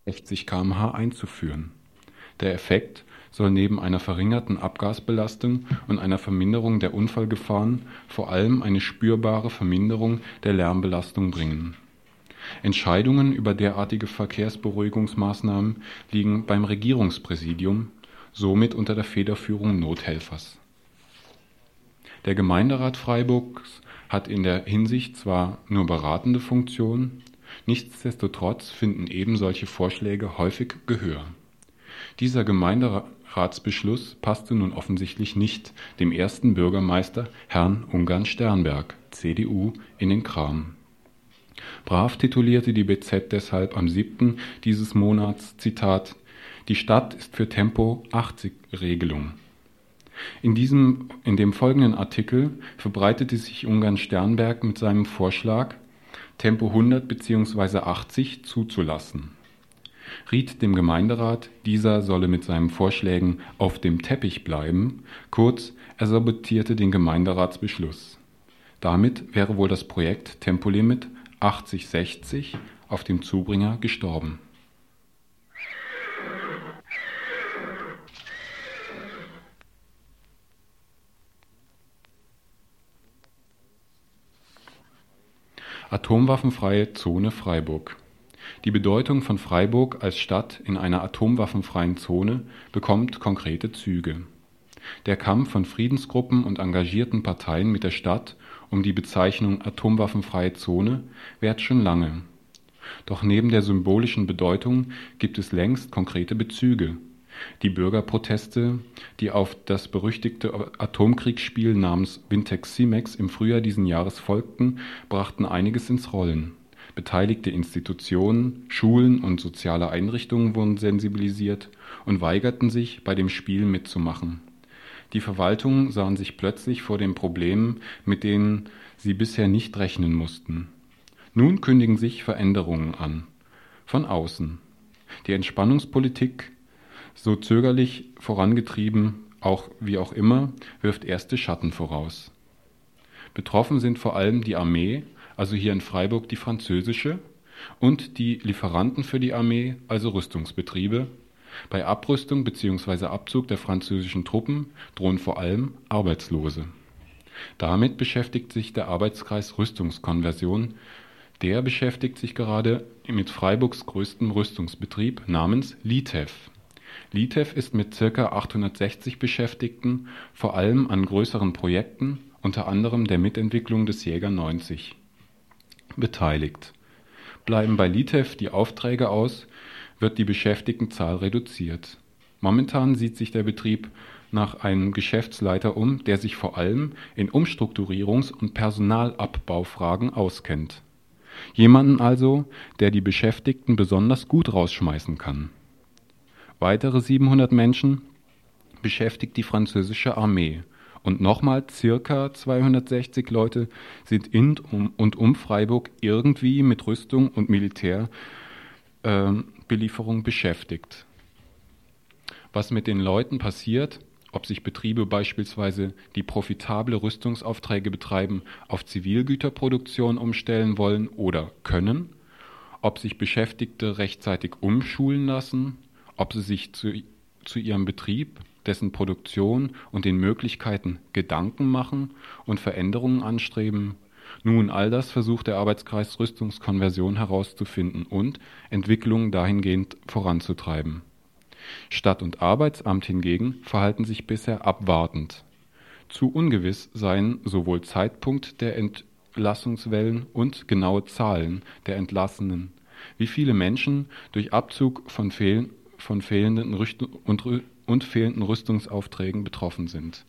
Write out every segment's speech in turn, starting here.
60 km/h einzuführen. Der Effekt soll neben einer verringerten Abgasbelastung und einer Verminderung der Unfallgefahren vor allem eine spürbare Verminderung der Lärmbelastung bringen. Entscheidungen über derartige Verkehrsberuhigungsmaßnahmen liegen beim Regierungspräsidium, somit unter der Federführung Nothelfers. Der Gemeinderat Freiburgs hat in der Hinsicht zwar nur beratende Funktion, nichtsdestotrotz finden eben solche Vorschläge häufig Gehör. Dieser Gemeinderatsbeschluss passte nun offensichtlich nicht dem ersten Bürgermeister, Herrn Ungarn-Sternberg, CDU, in den Kram. Brav titulierte die BZ deshalb am 7. dieses Monats, Zitat, »Die Stadt ist für Tempo-80-Regelung«. In dem folgenden Artikel verbreitete sich Ungarn-Sternberg mit seinem Vorschlag, Tempo 100 bzw. 80 zuzulassen. Riet dem Gemeinderat, dieser solle mit seinen Vorschlägen auf dem Teppich bleiben, kurz, er sabotierte den Gemeinderatsbeschluss. Damit wäre wohl das Projekt Tempolimit 80/60 auf dem Zubringer gestorben. Atomwaffenfreie Zone Freiburg. Die Bedeutung von Freiburg als Stadt in einer atomwaffenfreien Zone bekommt konkrete Züge. Der Kampf von Friedensgruppen und engagierten Parteien mit der Stadt um die Bezeichnung atomwaffenfreie Zone währt schon lange. Doch neben der symbolischen Bedeutung gibt es längst konkrete Bezüge. Die Bürgerproteste, die auf das berüchtigte Atomkriegsspiel namens Wintex-Simex im Frühjahr diesen Jahres folgten, brachten einiges ins Rollen. Beteiligte Institutionen, Schulen und soziale Einrichtungen wurden sensibilisiert und weigerten sich, bei dem Spiel mitzumachen. Die Verwaltungen sahen sich plötzlich vor den Problemen, mit denen sie bisher nicht rechnen mussten. Nun kündigen sich Veränderungen an. Von außen. Die Entspannungspolitik, so zögerlich vorangetrieben, wie auch immer, wirft erste Schatten voraus. Betroffen sind vor allem die Armee, also hier in Freiburg die französische, und die Lieferanten für die Armee, also Rüstungsbetriebe. Bei Abrüstung bzw. Abzug der französischen Truppen drohen vor allem Arbeitslose. Damit beschäftigt sich der Arbeitskreis Rüstungskonversion. Der beschäftigt sich gerade mit Freiburgs größtem Rüstungsbetrieb namens LITEF. LITEF ist mit ca. 860 Beschäftigten vor allem an größeren Projekten, unter anderem der Mitentwicklung des Jäger 90, beteiligt. Bleiben bei LITEF die Aufträge aus, wird die Beschäftigtenzahl reduziert. Momentan sieht sich der Betrieb nach einem Geschäftsleiter um, der sich vor allem in Umstrukturierungs- und Personalabbaufragen auskennt. Jemanden also, der die Beschäftigten besonders gut rausschmeißen kann. Weitere 700 Menschen beschäftigt die französische Armee und nochmal ca. 260 Leute sind in und um Freiburg irgendwie mit Rüstung und Militärbelieferung beschäftigt. Was mit den Leuten passiert, ob sich Betriebe beispielsweise, die profitable Rüstungsaufträge betreiben, auf Zivilgüterproduktion umstellen wollen oder können, ob sich Beschäftigte rechtzeitig umschulen lassen, ob sie sich zu ihrem Betrieb, dessen Produktion und den Möglichkeiten Gedanken machen und Veränderungen anstreben. Nun, all das versucht der Arbeitskreis Rüstungskonversion herauszufinden und Entwicklungen dahingehend voranzutreiben. Stadt- und Arbeitsamt hingegen verhalten sich bisher abwartend. Zu ungewiss seien sowohl Zeitpunkt der Entlassungswellen und genaue Zahlen der Entlassenen, wie viele Menschen durch Abzug von fehlenden Rüstungsaufträgen betroffen sind.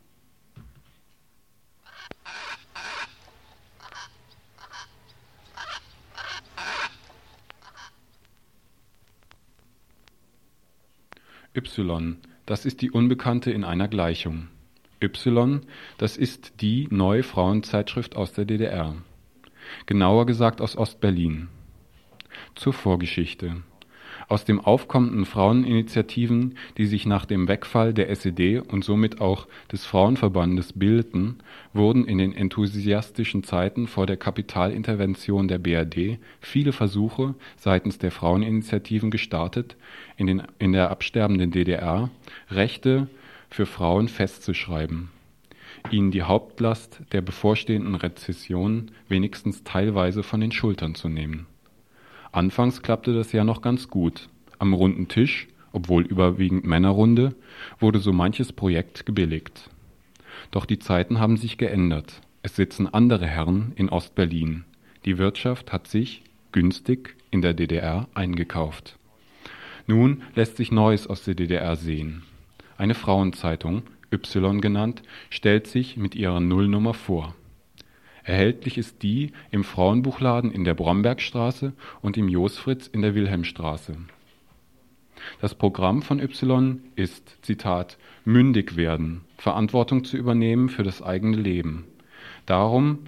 Y, das ist die Unbekannte in einer Gleichung. Y, das ist die neue Frauenzeitschrift aus der DDR. Genauer gesagt aus Ostberlin. Zur Vorgeschichte. Aus dem aufkommenden Fraueninitiativen, die sich nach dem Wegfall der SED und somit auch des Frauenverbandes bildeten, wurden in den enthusiastischen Zeiten vor der Kapitalintervention der BRD viele Versuche seitens der Fraueninitiativen gestartet, in der absterbenden DDR Rechte für Frauen festzuschreiben, ihnen die Hauptlast der bevorstehenden Rezession wenigstens teilweise von den Schultern zu nehmen. Anfangs klappte das ja noch ganz gut. Am runden Tisch, obwohl überwiegend Männerrunde, wurde so manches Projekt gebilligt. Doch die Zeiten haben sich geändert. Es sitzen andere Herren in Ostberlin. Die Wirtschaft hat sich, günstig, in der DDR eingekauft. Nun lässt sich Neues aus der DDR sehen. Eine Frauenzeitung, Y genannt, stellt sich mit ihrer Nullnummer vor. Erhältlich ist die im Frauenbuchladen in der Brombergstraße und im Josfritz in der Wilhelmstraße. Das Programm von Y ist, Zitat, mündig werden, Verantwortung zu übernehmen für das eigene Leben. Darum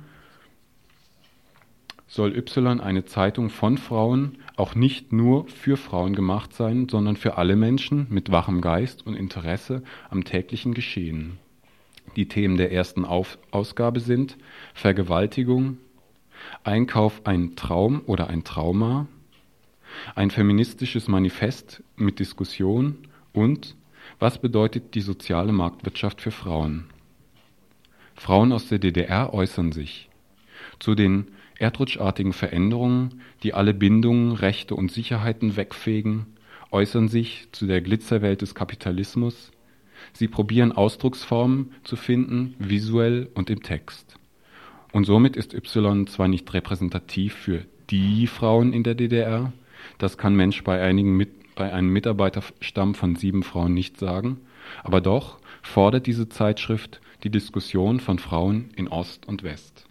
soll Y eine Zeitung von Frauen, auch nicht nur für Frauen gemacht sein, sondern für alle Menschen mit wachem Geist und Interesse am täglichen Geschehen. Die Themen der ersten Ausgabe sind Vergewaltigung, Einkauf ein Traum oder ein Trauma, ein feministisches Manifest mit Diskussion und was bedeutet die soziale Marktwirtschaft für Frauen? Frauen aus der DDR äußern sich zu den erdrutschartigen Veränderungen, die alle Bindungen, Rechte und Sicherheiten wegfegen, äußern sich zu der Glitzerwelt des Kapitalismus. Sie probieren Ausdrucksformen zu finden, visuell und im Text. Und somit ist Y zwar nicht repräsentativ für die Frauen in der DDR, das kann Mensch bei einem Mitarbeiterstamm von 7 Frauen nicht sagen, aber doch fordert diese Zeitschrift die Diskussion von Frauen in Ost und West.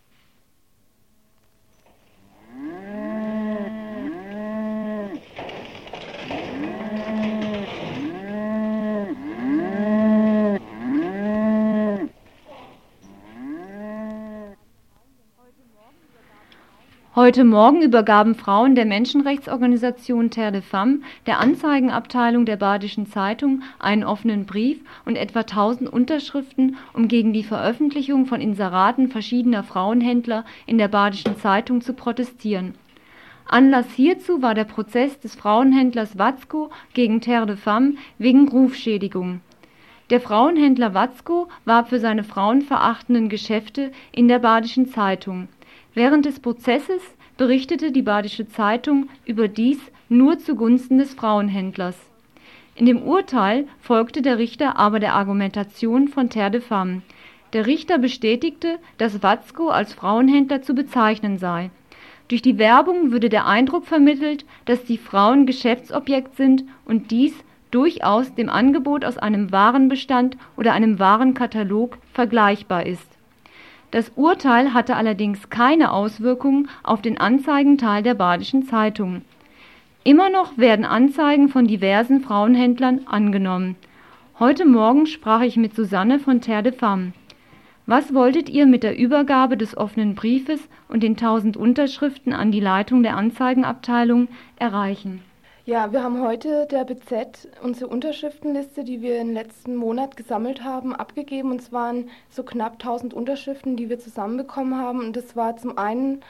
Heute Morgen übergaben Frauen der Menschenrechtsorganisation Terre des Femmes der Anzeigenabteilung der Badischen Zeitung einen offenen Brief und etwa 1000 Unterschriften, um gegen die Veröffentlichung von Inseraten verschiedener Frauenhändler in der Badischen Zeitung zu protestieren. Anlass hierzu war der Prozess des Frauenhändlers Watzko gegen Terre des Femmes wegen Rufschädigung. Der Frauenhändler Watzko warb für seine frauenverachtenden Geschäfte in der Badischen Zeitung. Während des Prozesses berichtete die Badische Zeitung überdies nur zugunsten des Frauenhändlers. In dem Urteil folgte der Richter aber der Argumentation von Terre des Femmes. Der Richter bestätigte, dass Watzko als Frauenhändler zu bezeichnen sei. Durch die Werbung würde der Eindruck vermittelt, dass die Frauen Geschäftsobjekt sind und dies durchaus dem Angebot aus einem Warenbestand oder einem Warenkatalog vergleichbar ist. Das Urteil hatte allerdings keine Auswirkungen auf den Anzeigenteil der Badischen Zeitung. Immer noch werden Anzeigen von diversen Frauenhändlern angenommen. Heute Morgen sprach ich mit Susanne von Terre des Femmes. Was wolltet ihr mit der Übergabe des offenen Briefes und den 1000 Unterschriften an die Leitung der Anzeigenabteilung erreichen? Ja, wir haben heute der BZ unsere Unterschriftenliste, die wir im letzten Monat gesammelt haben, abgegeben. Und es waren so knapp 1000 Unterschriften, die wir zusammenbekommen haben. Und das war zum einen,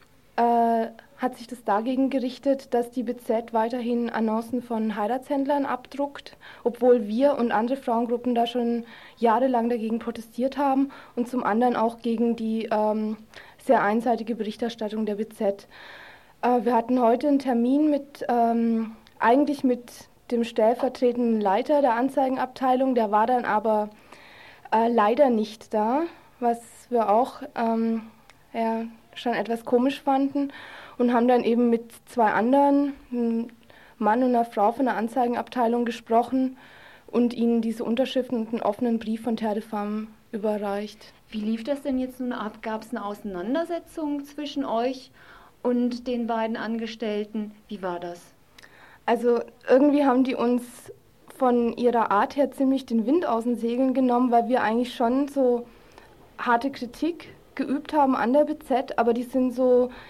hat sich das dagegen gerichtet, dass die BZ weiterhin Annoncen von Heiratshändlern abdruckt, obwohl wir und andere Frauengruppen da schon jahrelang dagegen protestiert haben. Und zum anderen auch gegen die sehr einseitige Berichterstattung der BZ. Wir hatten heute einen Termin eigentlich mit dem stellvertretenden Leiter der Anzeigenabteilung, der war dann aber leider nicht da, was wir auch schon etwas komisch fanden und haben dann eben mit 2 anderen, einem Mann und einer Frau von der Anzeigenabteilung gesprochen und ihnen diese Unterschriften und einen offenen Brief von Terre des Femmes überreicht. Wie lief das denn jetzt nun ab? Gab es eine Auseinandersetzung zwischen euch und den beiden Angestellten? Wie war das? Also irgendwie haben die uns von ihrer Art her ziemlich den Wind aus den Segeln genommen, weil wir eigentlich schon so harte Kritik geübt haben an der BZ, aber die sind so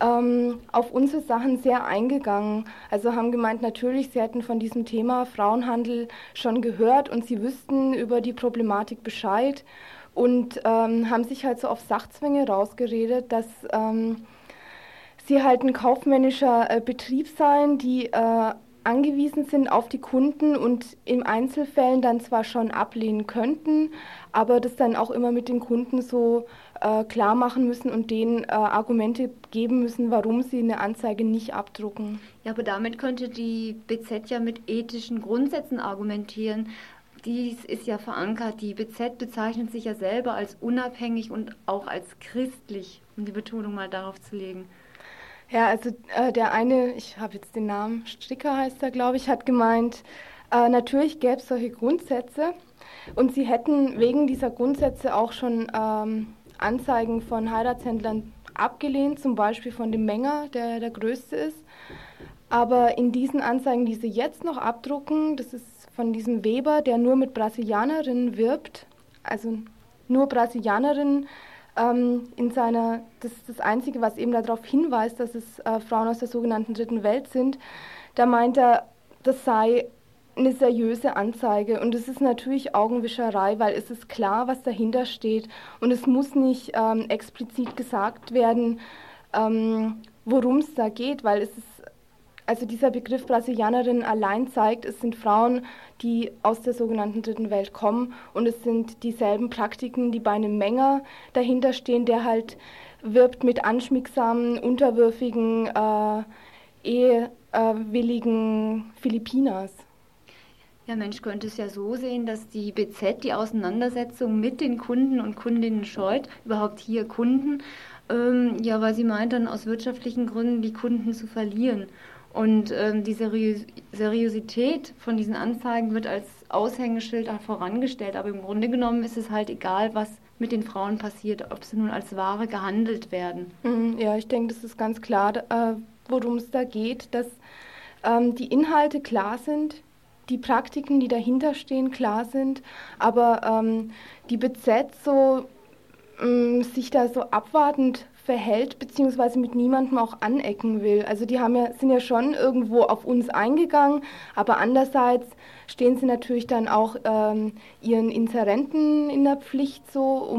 auf unsere Sachen sehr eingegangen. Also haben gemeint, natürlich, sie hätten von diesem Thema Frauenhandel schon gehört und sie wüssten über die Problematik Bescheid und haben sich halt so auf Sachzwänge rausgeredet, dass sie halt ein kaufmännischer Betrieb seien, die angewiesen sind auf die Kunden und in Einzelfällen dann zwar schon ablehnen könnten, aber das dann auch immer mit den Kunden so klar machen müssen und denen Argumente geben müssen, warum sie eine Anzeige nicht abdrucken. Ja, aber damit könnte die BZ ja mit ethischen Grundsätzen argumentieren. Dies ist ja verankert. Die BZ bezeichnet sich ja selber als unabhängig und auch als christlich, um die Betonung mal darauf zu legen. Ja, also der eine, ich habe jetzt den Namen, Stricker heißt er, glaube ich, hat gemeint, natürlich gäbe es solche Grundsätze und sie hätten wegen dieser Grundsätze auch schon Anzeigen von Heiratshändlern abgelehnt, zum Beispiel von dem Menger, der der größte ist. Aber in diesen Anzeigen, die sie jetzt noch abdrucken, das ist von diesem Weber, der nur mit Brasilianerinnen wirbt, also nur Brasilianerinnen, das ist das Einzige, was eben darauf hinweist, dass es Frauen aus der sogenannten Dritten Welt sind. Da meint er, das sei eine seriöse Anzeige und es ist natürlich Augenwischerei, weil es ist klar, was dahinter steht und es muss nicht explizit gesagt werden, worum es da geht, weil es ist, also dieser Begriff Brasilianerin allein zeigt, es sind Frauen, die aus der sogenannten Dritten Welt kommen und es sind dieselben Praktiken, die bei einem Menger dahinter stehen, der halt wirbt mit anschmiegsamen, unterwürfigen, ehewilligen Philippinas. Ja, Mensch, könnte es ja so sehen, dass die BZ die Auseinandersetzung mit den Kunden und Kundinnen scheut, überhaupt hier Kunden, ja, weil sie meint dann aus wirtschaftlichen Gründen die Kunden zu verlieren. Und die Seriosität von diesen Anzeigen wird als Aushängeschild vorangestellt. Aber im Grunde genommen ist es halt egal, was mit den Frauen passiert, ob sie nun als Ware gehandelt werden. Ja, ich denke, das ist ganz klar, worum es da geht, dass die Inhalte klar sind, die Praktiken, die dahinter stehen, klar sind, aber die BZ so sich da so abwartend verhält, beziehungsweise mit niemandem auch anecken will. Also die sind ja schon irgendwo auf uns eingegangen, aber andererseits stehen sie natürlich dann auch ihren Inserenten in der Pflicht so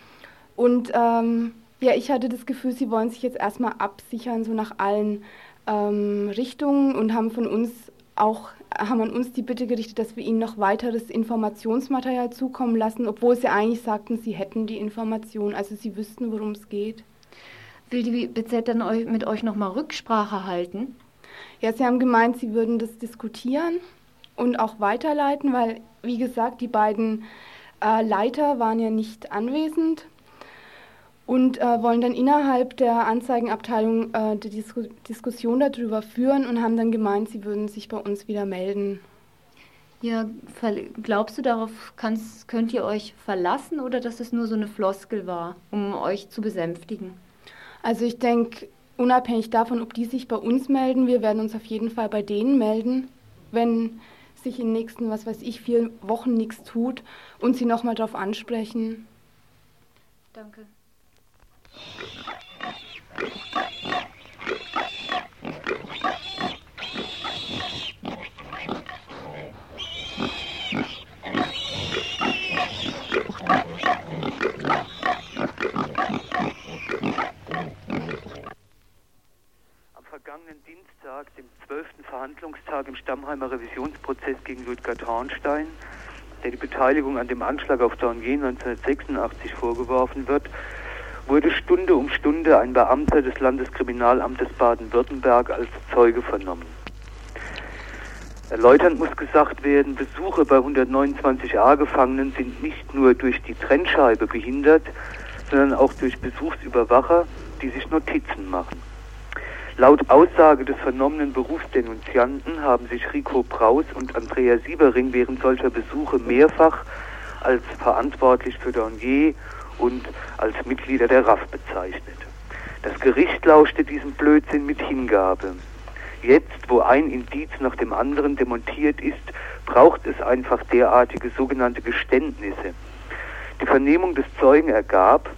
ja, ich hatte das Gefühl, sie wollen sich jetzt erstmal absichern, so nach allen Richtungen und haben an uns die Bitte gerichtet, dass wir ihnen noch weiteres Informationsmaterial zukommen lassen, obwohl sie eigentlich sagten, sie hätten die Information, also sie wüssten, worum es geht. Will die BZ dann mit euch nochmal Rücksprache halten? Ja, sie haben gemeint, sie würden das diskutieren und auch weiterleiten, weil, wie gesagt, die beiden Leiter waren ja nicht anwesend und wollen dann innerhalb der Anzeigenabteilung die Diskussion darüber führen und haben dann gemeint, sie würden sich bei uns wieder melden. Ja, glaubst du, darauf könnt ihr euch verlassen oder dass es nur so eine Floskel war, um euch zu besänftigen? Also ich denke, unabhängig davon, ob die sich bei uns melden, wir werden uns auf jeden Fall bei denen melden, wenn sich in den nächsten, 4 Wochen nichts tut und sie nochmal darauf ansprechen. Danke. Vergangenen Dienstag, dem 12. Verhandlungstag im Stammheimer Revisionsprozess gegen Ludgard Hornstein, der die Beteiligung an dem Anschlag auf Dornier 1986 vorgeworfen wird, wurde Stunde um Stunde ein Beamter des Landeskriminalamtes Baden-Württemberg als Zeuge vernommen. Erläuternd muss gesagt werden, Besuche bei 129a Gefangenen sind nicht nur durch die Trennscheibe behindert, sondern auch durch Besuchsüberwacher, die sich Notizen machen. Laut Aussage des vernommenen Berufsdenunzianten haben sich Rico Braus und Andrea Siebering während solcher Besuche mehrfach als verantwortlich für Dornier und als Mitglieder der RAF bezeichnet. Das Gericht lauschte diesem Blödsinn mit Hingabe. Jetzt, wo ein Indiz nach dem anderen demontiert ist, braucht es einfach derartige sogenannte Geständnisse. Die Vernehmung des Zeugen ergab,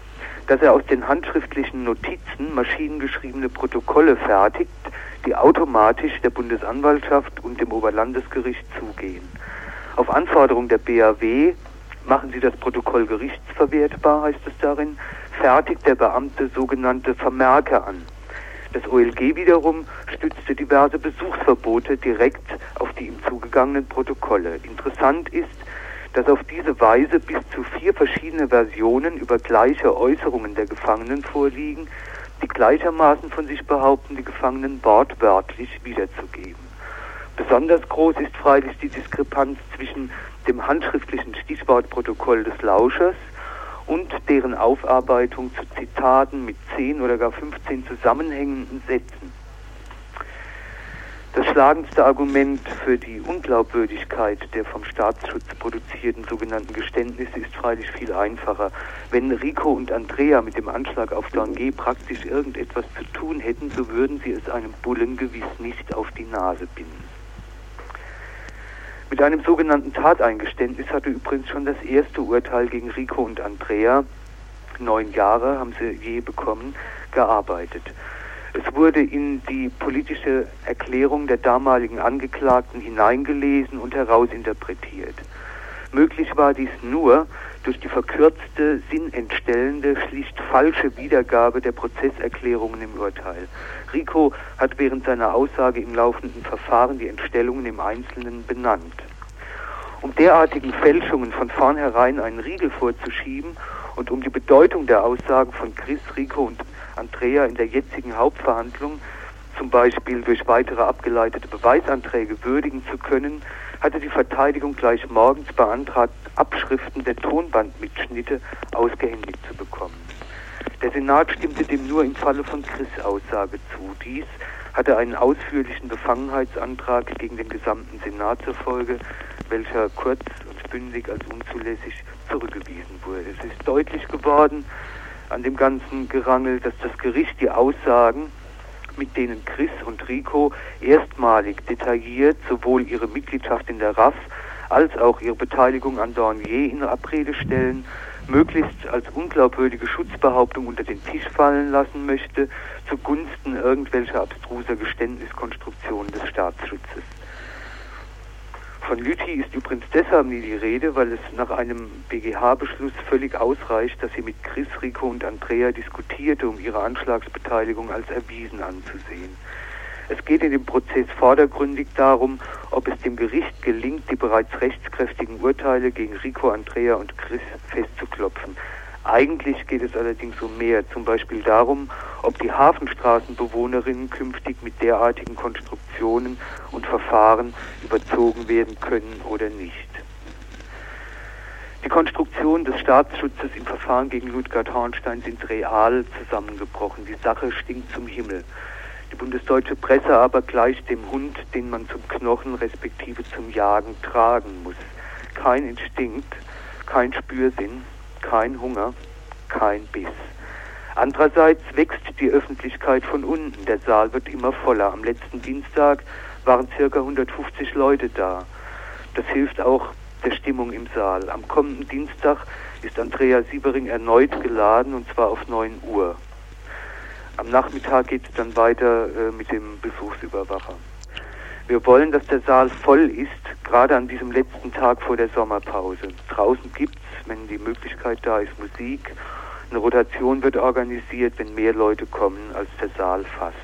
dass er aus den handschriftlichen Notizen maschinengeschriebene Protokolle fertigt, die automatisch der Bundesanwaltschaft und dem Oberlandesgericht zugehen. Auf Anforderung der BAW machen sie das Protokoll gerichtsverwertbar, heißt es darin, fertigt der Beamte sogenannte Vermerke an. Das OLG wiederum stützte diverse Besuchsverbote direkt auf die ihm zugegangenen Protokolle. Interessant ist, dass auf diese Weise bis zu 4 verschiedene Versionen über gleiche Äußerungen der Gefangenen vorliegen, die gleichermaßen von sich behaupten, die Gefangenen wortwörtlich wiederzugeben. Besonders groß ist freilich die Diskrepanz zwischen dem handschriftlichen Stichwortprotokoll des Lauschers und deren Aufarbeitung zu Zitaten mit 10 oder gar 15 zusammenhängenden Sätzen. Das schlagendste Argument für die Unglaubwürdigkeit der vom Staatsschutz produzierten sogenannten Geständnisse ist freilich viel einfacher. Wenn Rico und Andrea mit dem Anschlag auf Dornier praktisch irgendetwas zu tun hätten, so würden sie es einem Bullen gewiss nicht auf die Nase binden. Mit einem sogenannten Tateingeständnis hatte übrigens schon das erste Urteil gegen Rico und Andrea, 9 Jahre haben sie je bekommen, gearbeitet. Es wurde in die politische Erklärung der damaligen Angeklagten hineingelesen und herausinterpretiert. Möglich war dies nur durch die verkürzte, sinnentstellende, schlicht falsche Wiedergabe der Prozesserklärungen im Urteil. Rico hat während seiner Aussage im laufenden Verfahren die Entstellungen im Einzelnen benannt. Um derartigen Fälschungen von vornherein einen Riegel vorzuschieben und um die Bedeutung der Aussagen von Chris, Rico und Andrea in der jetzigen Hauptverhandlung, zum Beispiel durch weitere abgeleitete Beweisanträge, würdigen zu können, hatte die Verteidigung gleich morgens beantragt, Abschriften der Tonbandmitschnitte ausgehändigt zu bekommen. Der Senat stimmte dem nur im Falle von Chris' Aussage zu. Dies hatte einen ausführlichen Befangenheitsantrag gegen den gesamten Senat zur Folge, welcher kurz und bündig als unzulässig zurückgewiesen wurde. Es ist deutlich geworden an dem ganzen Gerangel, dass das Gericht die Aussagen, mit denen Chris und Rico erstmalig detailliert sowohl ihre Mitgliedschaft in der RAF als auch ihre Beteiligung an Dornier in Abrede stellen, möglichst als unglaubwürdige Schutzbehauptung unter den Tisch fallen lassen möchte, zugunsten irgendwelcher abstruser Geständniskonstruktionen des Staatsschutzes. Von Lüthi ist übrigens deshalb nie die Rede, weil es nach einem BGH-Beschluss völlig ausreicht, dass sie mit Chris, Rico und Andrea diskutierte, um ihre Anschlagsbeteiligung als erwiesen anzusehen. Es geht in dem Prozess vordergründig darum, ob es dem Gericht gelingt, die bereits rechtskräftigen Urteile gegen Rico, Andrea und Chris festzuklopfen. Eigentlich geht es allerdings um mehr, zum Beispiel darum, ob die Hafenstraßenbewohnerinnen künftig mit derartigen Konstruktionen und Verfahren überzogen werden können oder nicht. Die Konstruktionen des Staatsschutzes im Verfahren gegen Ludgard Hornstein sind real zusammengebrochen. Die Sache stinkt zum Himmel. Die bundesdeutsche Presse aber gleicht dem Hund, den man zum Knochen respektive zum Jagen tragen muss. Kein Instinkt, kein Spürsinn, kein Hunger, kein Biss. Andererseits wächst die Öffentlichkeit von unten. Der Saal wird immer voller. Am letzten Dienstag waren ca. 150 Leute da. Das hilft auch der Stimmung im Saal. Am kommenden Dienstag ist Andrea Siebering erneut geladen, und zwar auf 9 Uhr. Am Nachmittag geht es dann weiter mit dem Besuchsüberwacher. Wir wollen, dass der Saal voll ist, gerade an diesem letzten Tag vor der Sommerpause. Draußen gibt es, wenn die Möglichkeit da ist, Musik. Eine Rotation wird organisiert, wenn mehr Leute kommen, als der Saal fasst.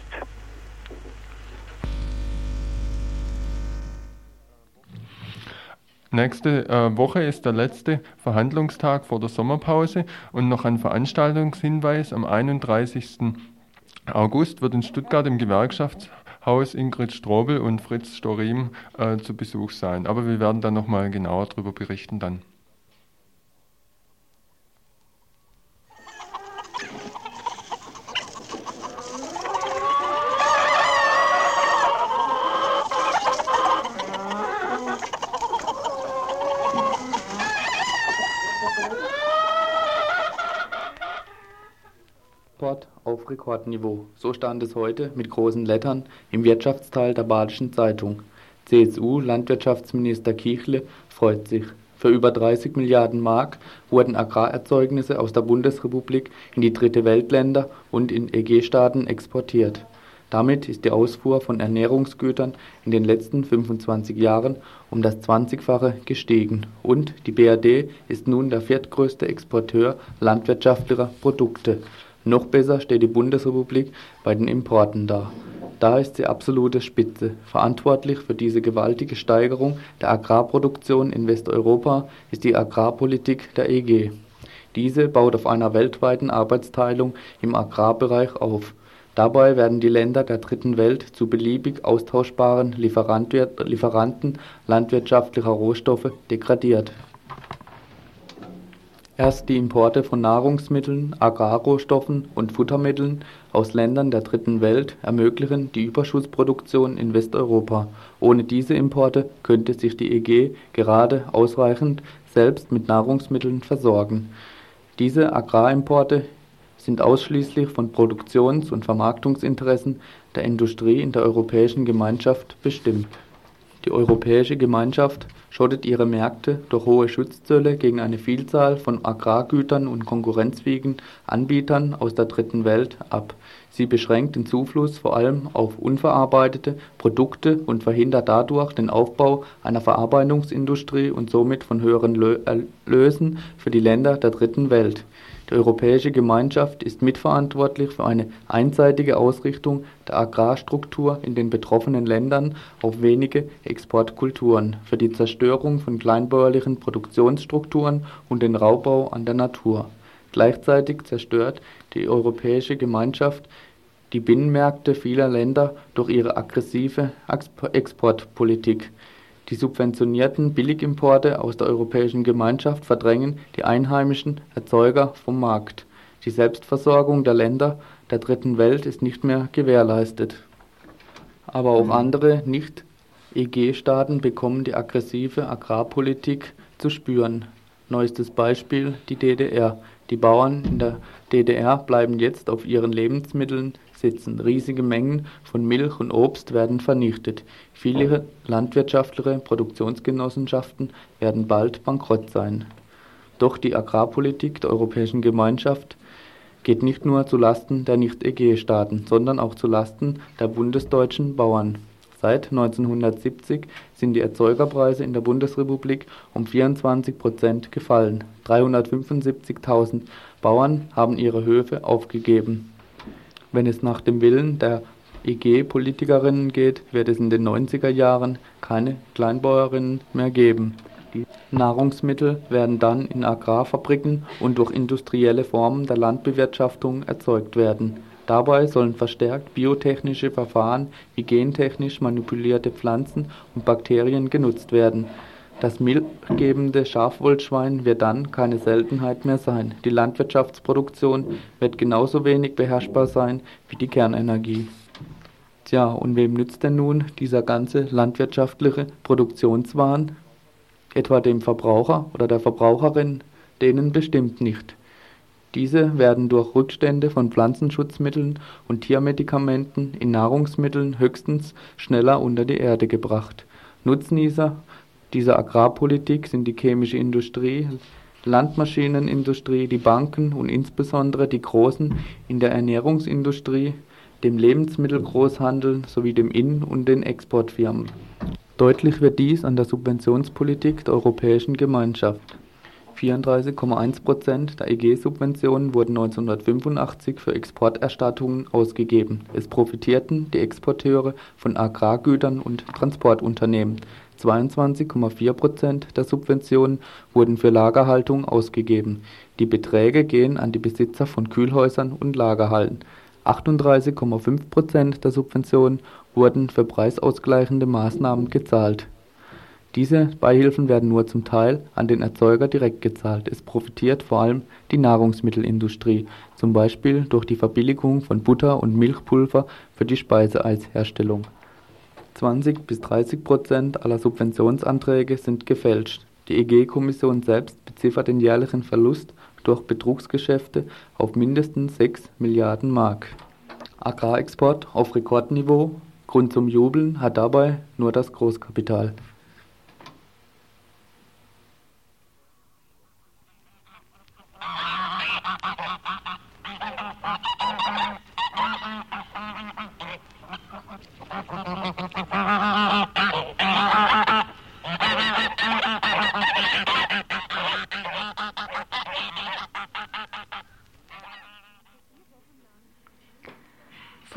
Nächste Woche ist der letzte Verhandlungstag vor der Sommerpause und noch ein Veranstaltungshinweis. Am 31. August wird in Stuttgart im Gewerkschaftshaus Ingrid Strobel und Fritz Storim zu Besuch sein. Aber wir werden dann nochmal genauer darüber berichten dann. Auf Rekordniveau. So stand es heute mit großen Lettern im Wirtschaftsteil der Badischen Zeitung. CSU-Landwirtschaftsminister Kichle freut sich. Für über 30 Milliarden Mark wurden Agrarerzeugnisse aus der Bundesrepublik in die Dritte Weltländer und in EG-Staaten exportiert. Damit ist die Ausfuhr von Ernährungsgütern in den letzten 25 Jahren um das 20-fache gestiegen und die BRD ist nun der viertgrößte Exporteur landwirtschaftlicher Produkte. Noch besser steht die Bundesrepublik bei den Importen da. Da ist sie absolute Spitze. Verantwortlich für diese gewaltige Steigerung der Agrarproduktion in Westeuropa ist die Agrarpolitik der EG. Diese baut auf einer weltweiten Arbeitsteilung im Agrarbereich auf. Dabei werden die Länder der Dritten Welt zu beliebig austauschbaren Lieferanten landwirtschaftlicher Rohstoffe degradiert. Erst die Importe von Nahrungsmitteln, Agrarrohstoffen und Futtermitteln aus Ländern der Dritten Welt ermöglichen die Überschussproduktion in Westeuropa. Ohne diese Importe könnte sich die EG gerade ausreichend selbst mit Nahrungsmitteln versorgen. Diese Agrarimporte sind ausschließlich von Produktions- und Vermarktungsinteressen der Industrie in der Europäischen Gemeinschaft bestimmt. Die Europäische Gemeinschaft schottet ihre Märkte durch hohe Schutzzölle gegen eine Vielzahl von Agrargütern und konkurrenzfähigen Anbietern aus der Dritten Welt ab. Sie beschränkt den Zufluss vor allem auf unverarbeitete Produkte und verhindert dadurch den Aufbau einer Verarbeitungsindustrie und somit von höheren Erlösen für die Länder der Dritten Welt. Die Europäische Gemeinschaft ist mitverantwortlich für eine einseitige Ausrichtung der Agrarstruktur in den betroffenen Ländern auf wenige Exportkulturen, für die Zerstörung von kleinbäuerlichen Produktionsstrukturen und den Raubbau an der Natur. Gleichzeitig zerstört die Europäische Gemeinschaft die Binnenmärkte vieler Länder durch ihre aggressive Exportpolitik. Die subventionierten Billigimporte aus der Europäischen Gemeinschaft verdrängen die einheimischen Erzeuger vom Markt. Die Selbstversorgung der Länder der Dritten Welt ist nicht mehr gewährleistet. Aber auch andere Nicht-EG-Staaten bekommen die aggressive Agrarpolitik zu spüren. Neuestes Beispiel die DDR. Die Bauern in der DDR bleiben jetzt auf ihren Lebensmitteln sitzen. Riesige Mengen von Milch und Obst werden vernichtet. Viele landwirtschaftliche Produktionsgenossenschaften werden bald bankrott sein. Doch die Agrarpolitik der Europäischen Gemeinschaft geht nicht nur zu Lasten der Nicht-EG-Staaten, sondern auch zu Lasten der bundesdeutschen Bauern. Seit 1970 sind die Erzeugerpreise in der Bundesrepublik um 24% gefallen. 375.000 Bauern haben ihre Höfe aufgegeben. Wenn es nach dem Willen der EG-Politikerinnen geht, wird es in den 90er Jahren keine Kleinbäuerinnen mehr geben. Die Nahrungsmittel werden dann in Agrarfabriken und durch industrielle Formen der Landbewirtschaftung erzeugt werden. Dabei sollen verstärkt biotechnische Verfahren wie gentechnisch manipulierte Pflanzen und Bakterien genutzt werden. Das milchgebende Schafwollschwein wird dann keine Seltenheit mehr sein. Die Landwirtschaftsproduktion wird genauso wenig beherrschbar sein wie die Kernenergie. Tja, und wem nützt denn nun dieser ganze landwirtschaftliche Produktionswahn? Etwa dem Verbraucher oder der Verbraucherin? Denen bestimmt nicht. Diese werden durch Rückstände von Pflanzenschutzmitteln und Tiermedikamenten in Nahrungsmitteln höchstens schneller unter die Erde gebracht. Nutznießer dieser Agrarpolitik sind die chemische Industrie, Landmaschinenindustrie, die Banken und insbesondere die Großen in der Ernährungsindustrie, dem Lebensmittelgroßhandel sowie dem In- und den Exportfirmen. Deutlich wird dies an der Subventionspolitik der Europäischen Gemeinschaft. 34,1% der EG-Subventionen wurden 1985 für Exporterstattungen ausgegeben. Es profitierten die Exporteure von Agrargütern und Transportunternehmen. 22,4% der Subventionen wurden für Lagerhaltung ausgegeben. Die Beträge gehen an die Besitzer von Kühlhäusern und Lagerhallen. 38,5% der Subventionen wurden für preisausgleichende Maßnahmen gezahlt. Diese Beihilfen werden nur zum Teil an den Erzeuger direkt gezahlt. Es profitiert vor allem die Nahrungsmittelindustrie, zum Beispiel durch die Verbilligung von Butter und Milchpulver für die Speiseeisherstellung. 20-30% aller Subventionsanträge sind gefälscht. Die EG-Kommission selbst beziffert den jährlichen Verlust durch Betrugsgeschäfte auf mindestens 6 Milliarden Mark. Agrarexport auf Rekordniveau. Grund zum Jubeln, hat dabei nur das Großkapital.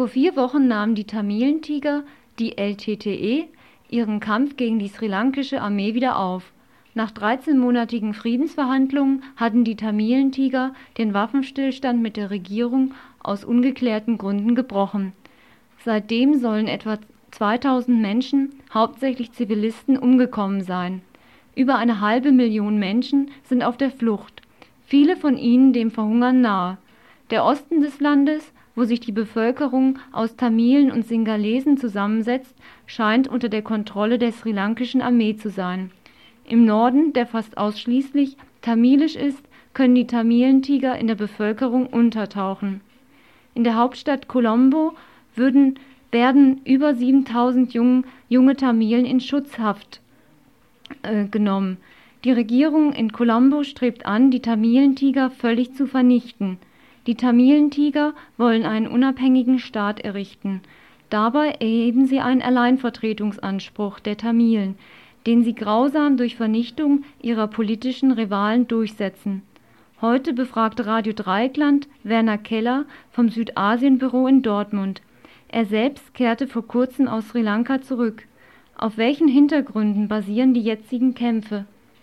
Vor 4 Wochen nahmen die Tamilen-Tiger, die LTTE, ihren Kampf gegen die sri-lankische Armee wieder auf. Nach 13-monatigen Friedensverhandlungen hatten die Tamilen-Tiger den Waffenstillstand mit der Regierung aus ungeklärten Gründen gebrochen. Seitdem sollen etwa 2000 Menschen, hauptsächlich Zivilisten, umgekommen sein. Über 500.000 Menschen sind auf der Flucht, viele von ihnen dem Verhungern nahe. Der Osten des Landes, wo sich die Bevölkerung aus Tamilen und Singalesen zusammensetzt, scheint unter der Kontrolle der sri-lankischen Armee zu sein. Im Norden, der fast ausschließlich tamilisch ist, können die Tamilen-Tiger in der Bevölkerung untertauchen. In der Hauptstadt Colombo werden über 7000 junge Tamilen in Schutzhaft genommen. Die Regierung in Colombo strebt an, die Tamilen-Tiger völlig zu vernichten. Die Tamilen-Tiger wollen einen unabhängigen Staat errichten. Dabei erheben sie einen Alleinvertretungsanspruch der Tamilen, den sie grausam durch Vernichtung ihrer politischen Rivalen durchsetzen. Heute befragte Radio Dreieckland Werner Keller vom Südasienbüro in Dortmund. Er selbst kehrte vor kurzem aus Sri Lanka zurück. Auf welchen Hintergründen basieren die jetzigen Kämpfe?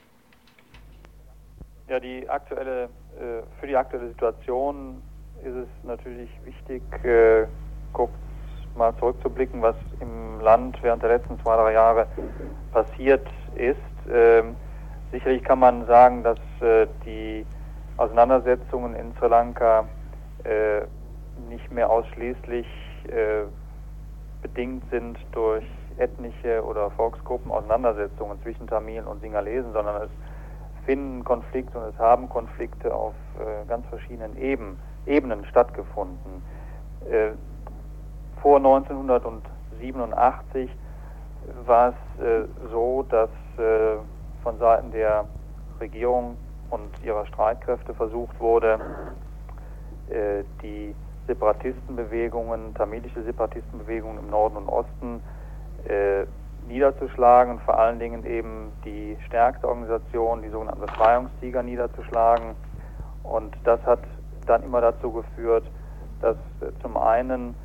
Ja, für die aktuelle Situation ist es natürlich wichtig, kurz mal zurückzublicken, was im Land während der letzten 2-3 Jahre passiert ist. Sicherlich kann man sagen, dass die Auseinandersetzungen in Sri Lanka nicht mehr ausschließlich bedingt sind durch ethnische oder Volksgruppen-Auseinandersetzungen zwischen Tamilen und Singalesen, sondern es finden Konflikte und es haben Konflikte auf ganz verschiedenen Ebenen stattgefunden. Vor 1987 war es so, dass von Seiten der Regierung und ihrer Streitkräfte versucht wurde, die Separatistenbewegungen, tamilische Separatistenbewegungen im Norden und Osten niederzuschlagen, vor allen Dingen eben die stärkste Organisation, die sogenannten Befreiungstiger, niederzuschlagen. Und das hat dann immer dazu geführt, dass zum einen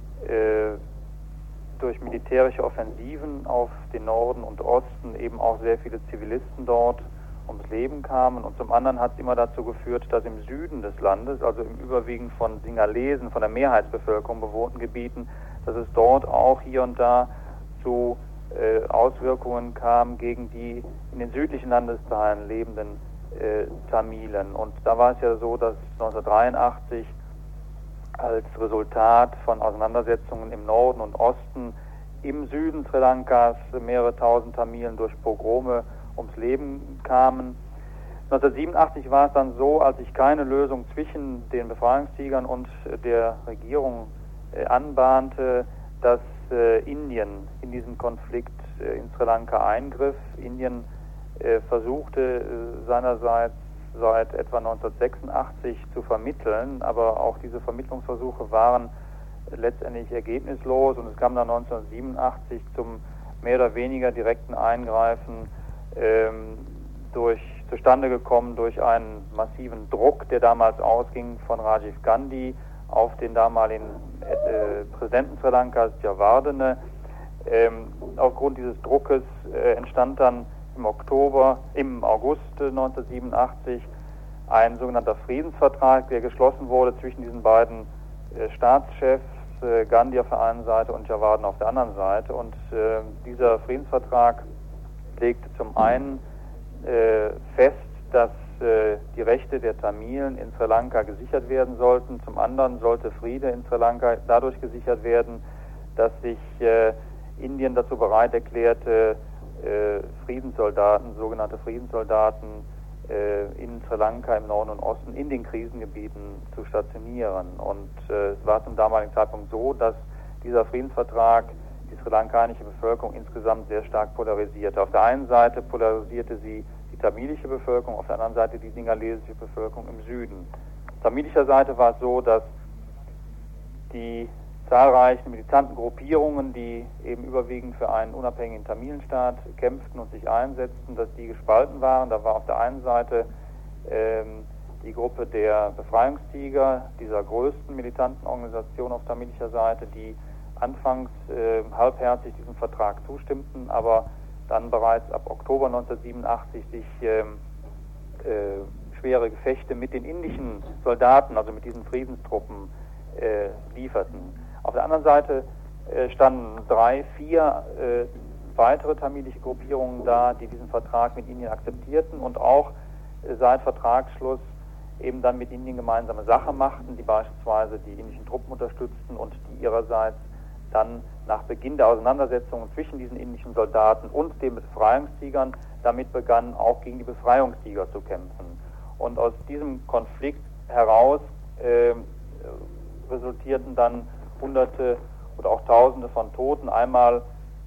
durch militärische Offensiven auf den Norden und Osten eben auch sehr viele Zivilisten dort ums Leben kamen, und zum anderen hat es immer dazu geführt, dass im Süden des Landes, also im überwiegend von Singalesen, von der Mehrheitsbevölkerung bewohnten Gebieten, dass es dort auch hier und da zu Auswirkungen kam gegen die in den südlichen Landesteilen lebenden Tamilen. Und da war es ja so, dass 1983 als Resultat von Auseinandersetzungen im Norden und Osten im Süden Sri Lankas mehrere tausend Tamilen durch Pogrome ums Leben kamen. 1987 war es dann so, als sich keine Lösung zwischen den Befreiungstigern und der Regierung anbahnte, dass Indien in diesen Konflikt in Sri Lanka eingriff. Indien versuchte seinerseits seit etwa 1986 zu vermitteln, aber auch diese Vermittlungsversuche waren letztendlich ergebnislos, und es kam dann 1987 zum mehr oder weniger direkten Eingreifen zustande gekommen durch einen massiven Druck, der damals ausging von Rajiv Gandhi auf den damaligen Präsidenten Sri Lankas, Javardhana. Aufgrund dieses Druckes entstand dann im August 1987 ein sogenannter Friedensvertrag, der geschlossen wurde zwischen diesen beiden Staatschefs, Gandhi auf der einen Seite und Javardhana auf der anderen Seite. Und dieser Friedensvertrag legte zum einen fest, dass die Rechte der Tamilen in Sri Lanka gesichert werden sollten. Zum anderen sollte Friede in Sri Lanka dadurch gesichert werden, dass sich Indien dazu bereit erklärte, sogenannte Friedenssoldaten in Sri Lanka im Norden und Osten in den Krisengebieten zu stationieren. Und es war zum damaligen Zeitpunkt so, dass dieser Friedensvertrag die sri lankanische Bevölkerung insgesamt sehr stark polarisierte. Auf der einen Seite polarisierte sie die tamilische Bevölkerung, auf der anderen Seite die singalesische Bevölkerung im Süden. Auf tamilischer Seite war es so, dass die zahlreichen militanten Gruppierungen, die eben überwiegend für einen unabhängigen Tamilenstaat kämpften und sich einsetzten, dass die gespalten waren. Da war auf der einen Seite die Gruppe der Befreiungstiger, dieser größten militanten Organisation auf tamilischer Seite, die anfangs halbherzig diesem Vertrag zustimmten, aber dann bereits ab Oktober 1987 sich schwere Gefechte mit den indischen Soldaten, also mit diesen Friedenstruppen, lieferten. Auf der anderen Seite standen 3, 4 weitere tamilische Gruppierungen da, die diesen Vertrag mit Indien akzeptierten und auch seit Vertragsschluss eben dann mit Indien gemeinsame Sache machten, die beispielsweise die indischen Truppen unterstützten und die ihrerseits dann nach Beginn der Auseinandersetzungen zwischen diesen indischen Soldaten und den Befreiungstigern damit begannen, auch gegen die Befreiungstiger zu kämpfen. Und aus diesem Konflikt heraus resultierten dann Hunderte oder auch Tausende von Toten. Einmal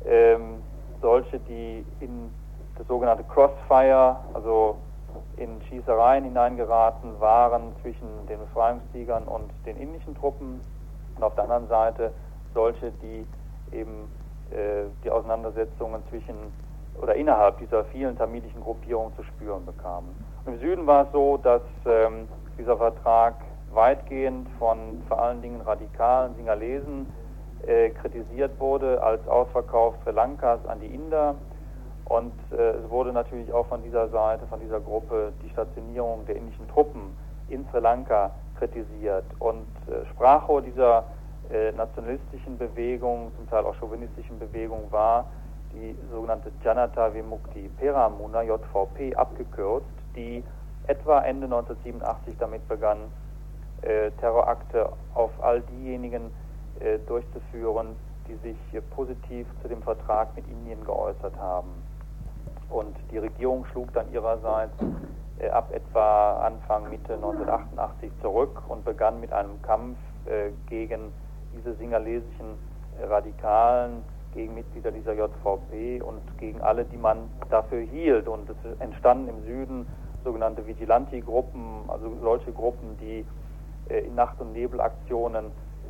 solche, die in das sogenannte Crossfire, also in Schießereien hineingeraten waren zwischen den Befreiungstigern und den indischen Truppen. Und auf der anderen Seite solche, die eben die Auseinandersetzungen zwischen oder innerhalb dieser vielen tamilischen Gruppierungen zu spüren bekamen. Und im Süden war es so, dass dieser Vertrag weitgehend von vor allen Dingen radikalen Singalesen kritisiert wurde als Ausverkauf Sri Lankas an die Inder. Und es wurde natürlich auch von dieser Seite, von dieser Gruppe, die Stationierung der indischen Truppen in Sri Lanka kritisiert. Und Sprachrohr dieser nationalistischen Bewegung, zum Teil auch chauvinistischen Bewegung, war die sogenannte Janata Vimukti Peramuna, JVP abgekürzt, die etwa Ende 1987 damit begann, Terrorakte auf all diejenigen durchzuführen, die sich positiv zu dem Vertrag mit Indien geäußert haben. Und die Regierung schlug dann ihrerseits ab etwa Anfang, Mitte 1988 zurück und begann mit einem Kampf gegen diese singalesischen Radikalen, gegen Mitglieder dieser JVP und gegen alle, die man dafür hielt. Und es entstanden im Süden sogenannte Vigilanti-Gruppen, also solche Gruppen, die in Nacht- und Nebelaktionen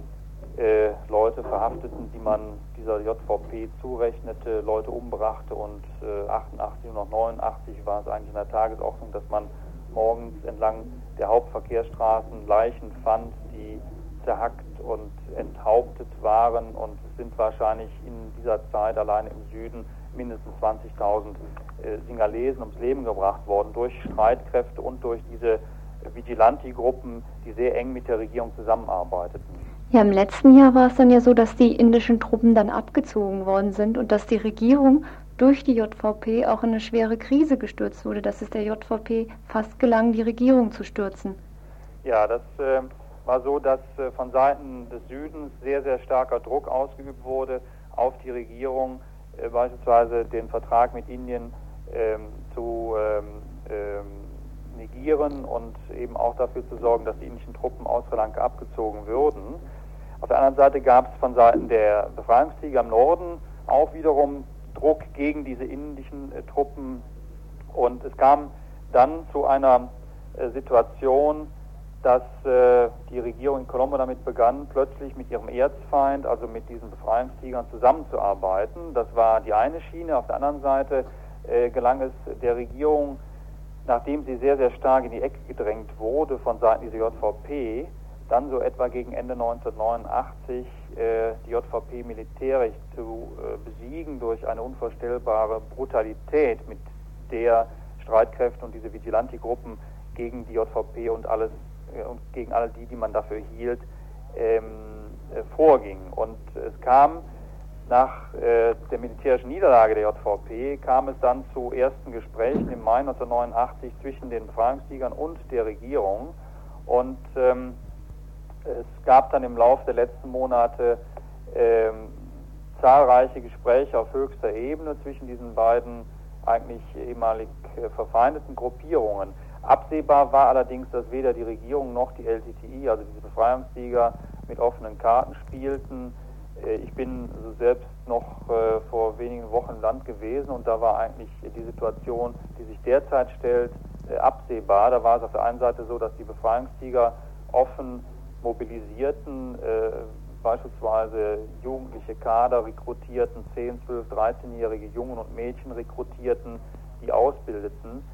Leute verhafteten, die man dieser JVP zurechnete, Leute umbrachte, und 88 und noch 89 war es eigentlich in der Tagesordnung, dass man morgens entlang der Hauptverkehrsstraßen Leichen fand, die zerhackt und enthauptet waren, und es sind wahrscheinlich in dieser Zeit allein im Süden mindestens 20.000 Singalesen ums Leben gebracht worden durch Streitkräfte und durch diese Vigilanti-Gruppen, die sehr eng mit der Regierung zusammenarbeiteten. Ja, im letzten Jahr war es dann ja so, dass die indischen Truppen dann abgezogen worden sind und dass die Regierung durch die JVP auch in eine schwere Krise gestürzt wurde, dass es der JVP fast gelang, die Regierung zu stürzen. Ja, das war so, dass von Seiten des Südens sehr, sehr starker Druck ausgeübt wurde auf die Regierung, beispielsweise den Vertrag mit Indien zu negieren und eben auch dafür zu sorgen, dass die indischen Truppen aus Sri Lanka abgezogen würden. Auf der anderen Seite gab es von Seiten der Befreiungstiger im Norden auch wiederum Druck gegen diese indischen Truppen, und es kam dann zu einer Situation, dass die Regierung in Colombo damit begann, plötzlich mit ihrem Erzfeind, also mit diesen Befreiungstigern, zusammenzuarbeiten. Das war die eine Schiene. Auf der anderen Seite gelang es der Regierung, nachdem sie sehr, sehr stark in die Ecke gedrängt wurde von Seiten dieser JVP, dann so etwa gegen Ende 1989 die JVP militärisch zu besiegen durch eine unvorstellbare Brutalität, mit der Streitkräfte und diese Vigilanti-Gruppen gegen die JVP und gegen alle die man dafür hielt, vorgingen. Und es kam nach der militärischen Niederlage der JVP, kam es dann zu ersten Gesprächen im Mai 1989 zwischen den Befreiungstigern und der Regierung, und es gab dann im Laufe der letzten Monate zahlreiche Gespräche auf höchster Ebene zwischen diesen beiden eigentlich ehemalig verfeindeten Gruppierungen. Absehbar war allerdings, dass weder die Regierung noch die LTTI, also diese Befreiungstiger, mit offenen Karten spielten. Ich bin selbst noch vor wenigen Wochen im Land gewesen, und da war eigentlich die Situation, die sich derzeit stellt, absehbar. Da war es auf der einen Seite so, dass die Befreiungstiger offen mobilisierten, beispielsweise jugendliche Kader rekrutierten, 10-, 12-, 13-jährige Jungen und Mädchen rekrutierten, die ausbildeten.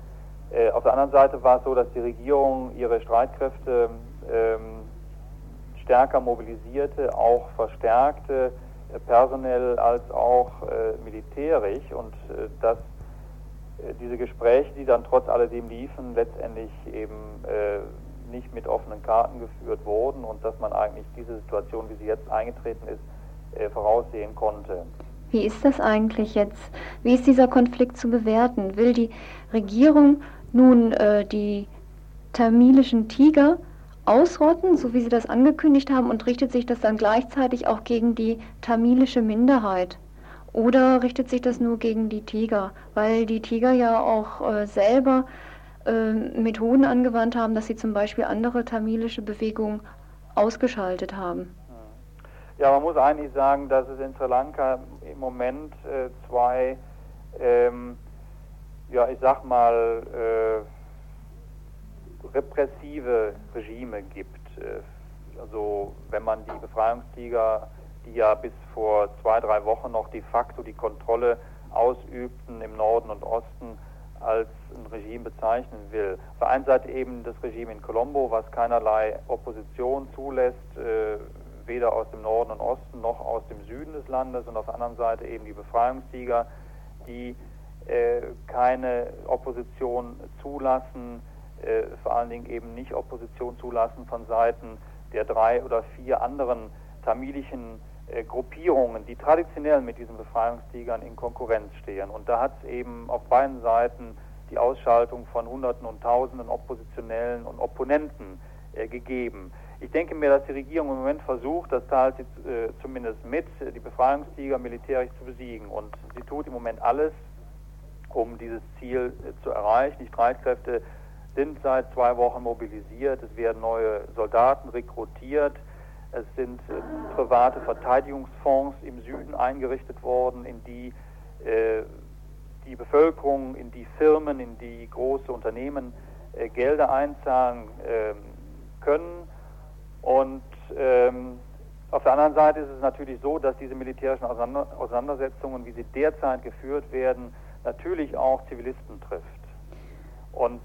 Auf der anderen Seite war es so, dass die Regierung ihre Streitkräfte stärker mobilisierte, auch verstärkte, personell als auch militärisch, und dass diese Gespräche, die dann trotz alledem liefen, letztendlich eben nicht mit offenen Karten geführt wurden und dass man eigentlich diese Situation, wie sie jetzt eingetreten ist, voraussehen konnte. Wie ist das eigentlich jetzt? Wie ist dieser Konflikt zu bewerten? Will die Regierung nun die tamilischen Tiger ausrotten, so wie sie das angekündigt haben, und richtet sich das dann gleichzeitig auch gegen die tamilische Minderheit? Oder richtet sich das nur gegen die Tiger? Weil die Tiger ja auch selber Methoden angewandt haben, dass sie zum Beispiel andere tamilische Bewegungen ausgeschaltet haben. Ja, man muss eigentlich sagen, dass es in Sri Lanka im Moment zwei, ich sag mal, repressive Regime gibt. Also wenn man die Befreiungstiger, die ja bis vor 2-3 Wochen noch de facto die Kontrolle ausübten im Norden und Osten, als ein Regime bezeichnen will. Auf der einen Seite eben das Regime in Colombo, was keinerlei Opposition zulässt, weder aus dem Norden und Osten noch aus dem Süden des Landes, und auf der anderen Seite eben die Befreiungstiger, die keine Opposition zulassen, vor allen Dingen eben nicht Opposition zulassen von Seiten der 3 oder 4 anderen tamilischen Gruppierungen, die traditionell mit diesen Befreiungstigern in Konkurrenz stehen. Und da hat es eben auf beiden Seiten die Ausschaltung von Hunderten und Tausenden Oppositionellen und Opponenten gegeben. Ich denke mir, dass die Regierung im Moment versucht, das teilt sie zumindest mit, die Befreiungstiger militärisch zu besiegen. Und sie tut im Moment alles, um dieses Ziel zu erreichen. Die Streitkräfte sind seit 2 Wochen mobilisiert, es werden neue Soldaten rekrutiert, es sind private Verteidigungsfonds im Süden eingerichtet worden, in die die Bevölkerung, in die Firmen, in die große Unternehmen Gelder einzahlen können. Und auf der anderen Seite ist es natürlich so, dass diese militärischen Auseinandersetzungen, wie sie derzeit geführt werden, natürlich auch Zivilisten trifft. Und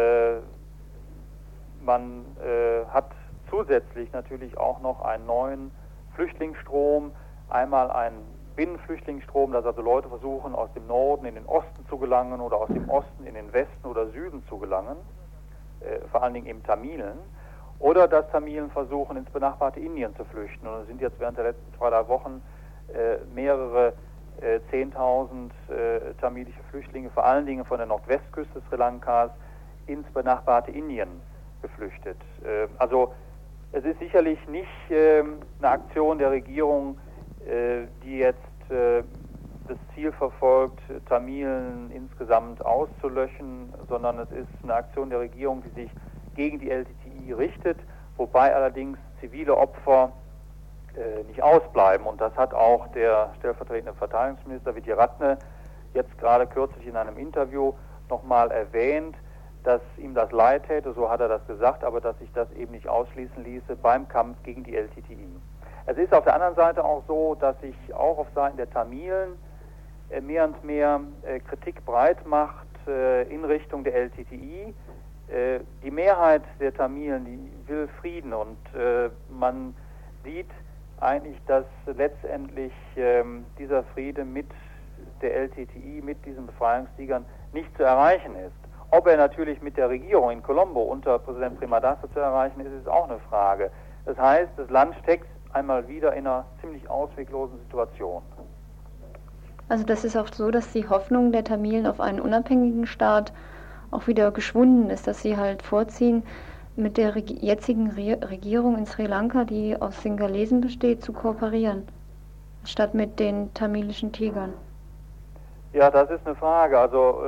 man hat zusätzlich natürlich auch noch einen neuen Flüchtlingsstrom, einmal einen Binnenflüchtlingsstrom, dass also Leute versuchen, aus dem Norden in den Osten zu gelangen oder aus dem Osten in den Westen oder Süden zu gelangen, vor allen Dingen eben Tamilen, oder dass Tamilen versuchen, ins benachbarte Indien zu flüchten. Und es sind jetzt während der letzten 2-3 Wochen mehrere 10.000 tamilische Flüchtlinge, vor allen Dingen von der Nordwestküste Sri Lankas, ins benachbarte Indien geflüchtet. Also es ist sicherlich nicht eine Aktion der Regierung, die jetzt das Ziel verfolgt, Tamilen insgesamt auszulöschen, sondern es ist eine Aktion der Regierung, die sich gegen die LTTI richtet, wobei allerdings zivile Opfer nicht ausbleiben. Und das hat auch der stellvertretende Verteidigungsminister Wijeratne jetzt gerade kürzlich in einem Interview nochmal erwähnt, dass ihm das leid täte, so hat er das gesagt, aber dass sich das eben nicht ausschließen ließe beim Kampf gegen die LTTI. Es ist auf der anderen Seite auch so, dass sich auch auf Seiten der Tamilen mehr und mehr Kritik breit macht in Richtung der LTTI. Die Mehrheit der Tamilen, die will Frieden, und man sieht eigentlich, dass letztendlich dieser Friede mit der LTTI, mit diesen Befreiungstigern nicht zu erreichen ist. Ob er natürlich mit der Regierung in Colombo unter Präsident Premadasa zu erreichen ist, ist auch eine Frage. Das heißt, das Land steckt einmal wieder in einer ziemlich ausweglosen Situation. Also das ist auch so, dass die Hoffnung der Tamilen auf einen unabhängigen Staat auch wieder geschwunden ist, dass sie halt vorziehen, mit der jetzigen Regierung in Sri Lanka, die aus Singalesen besteht, zu kooperieren, statt mit den tamilischen Tigern. Ja, das ist eine Frage. Also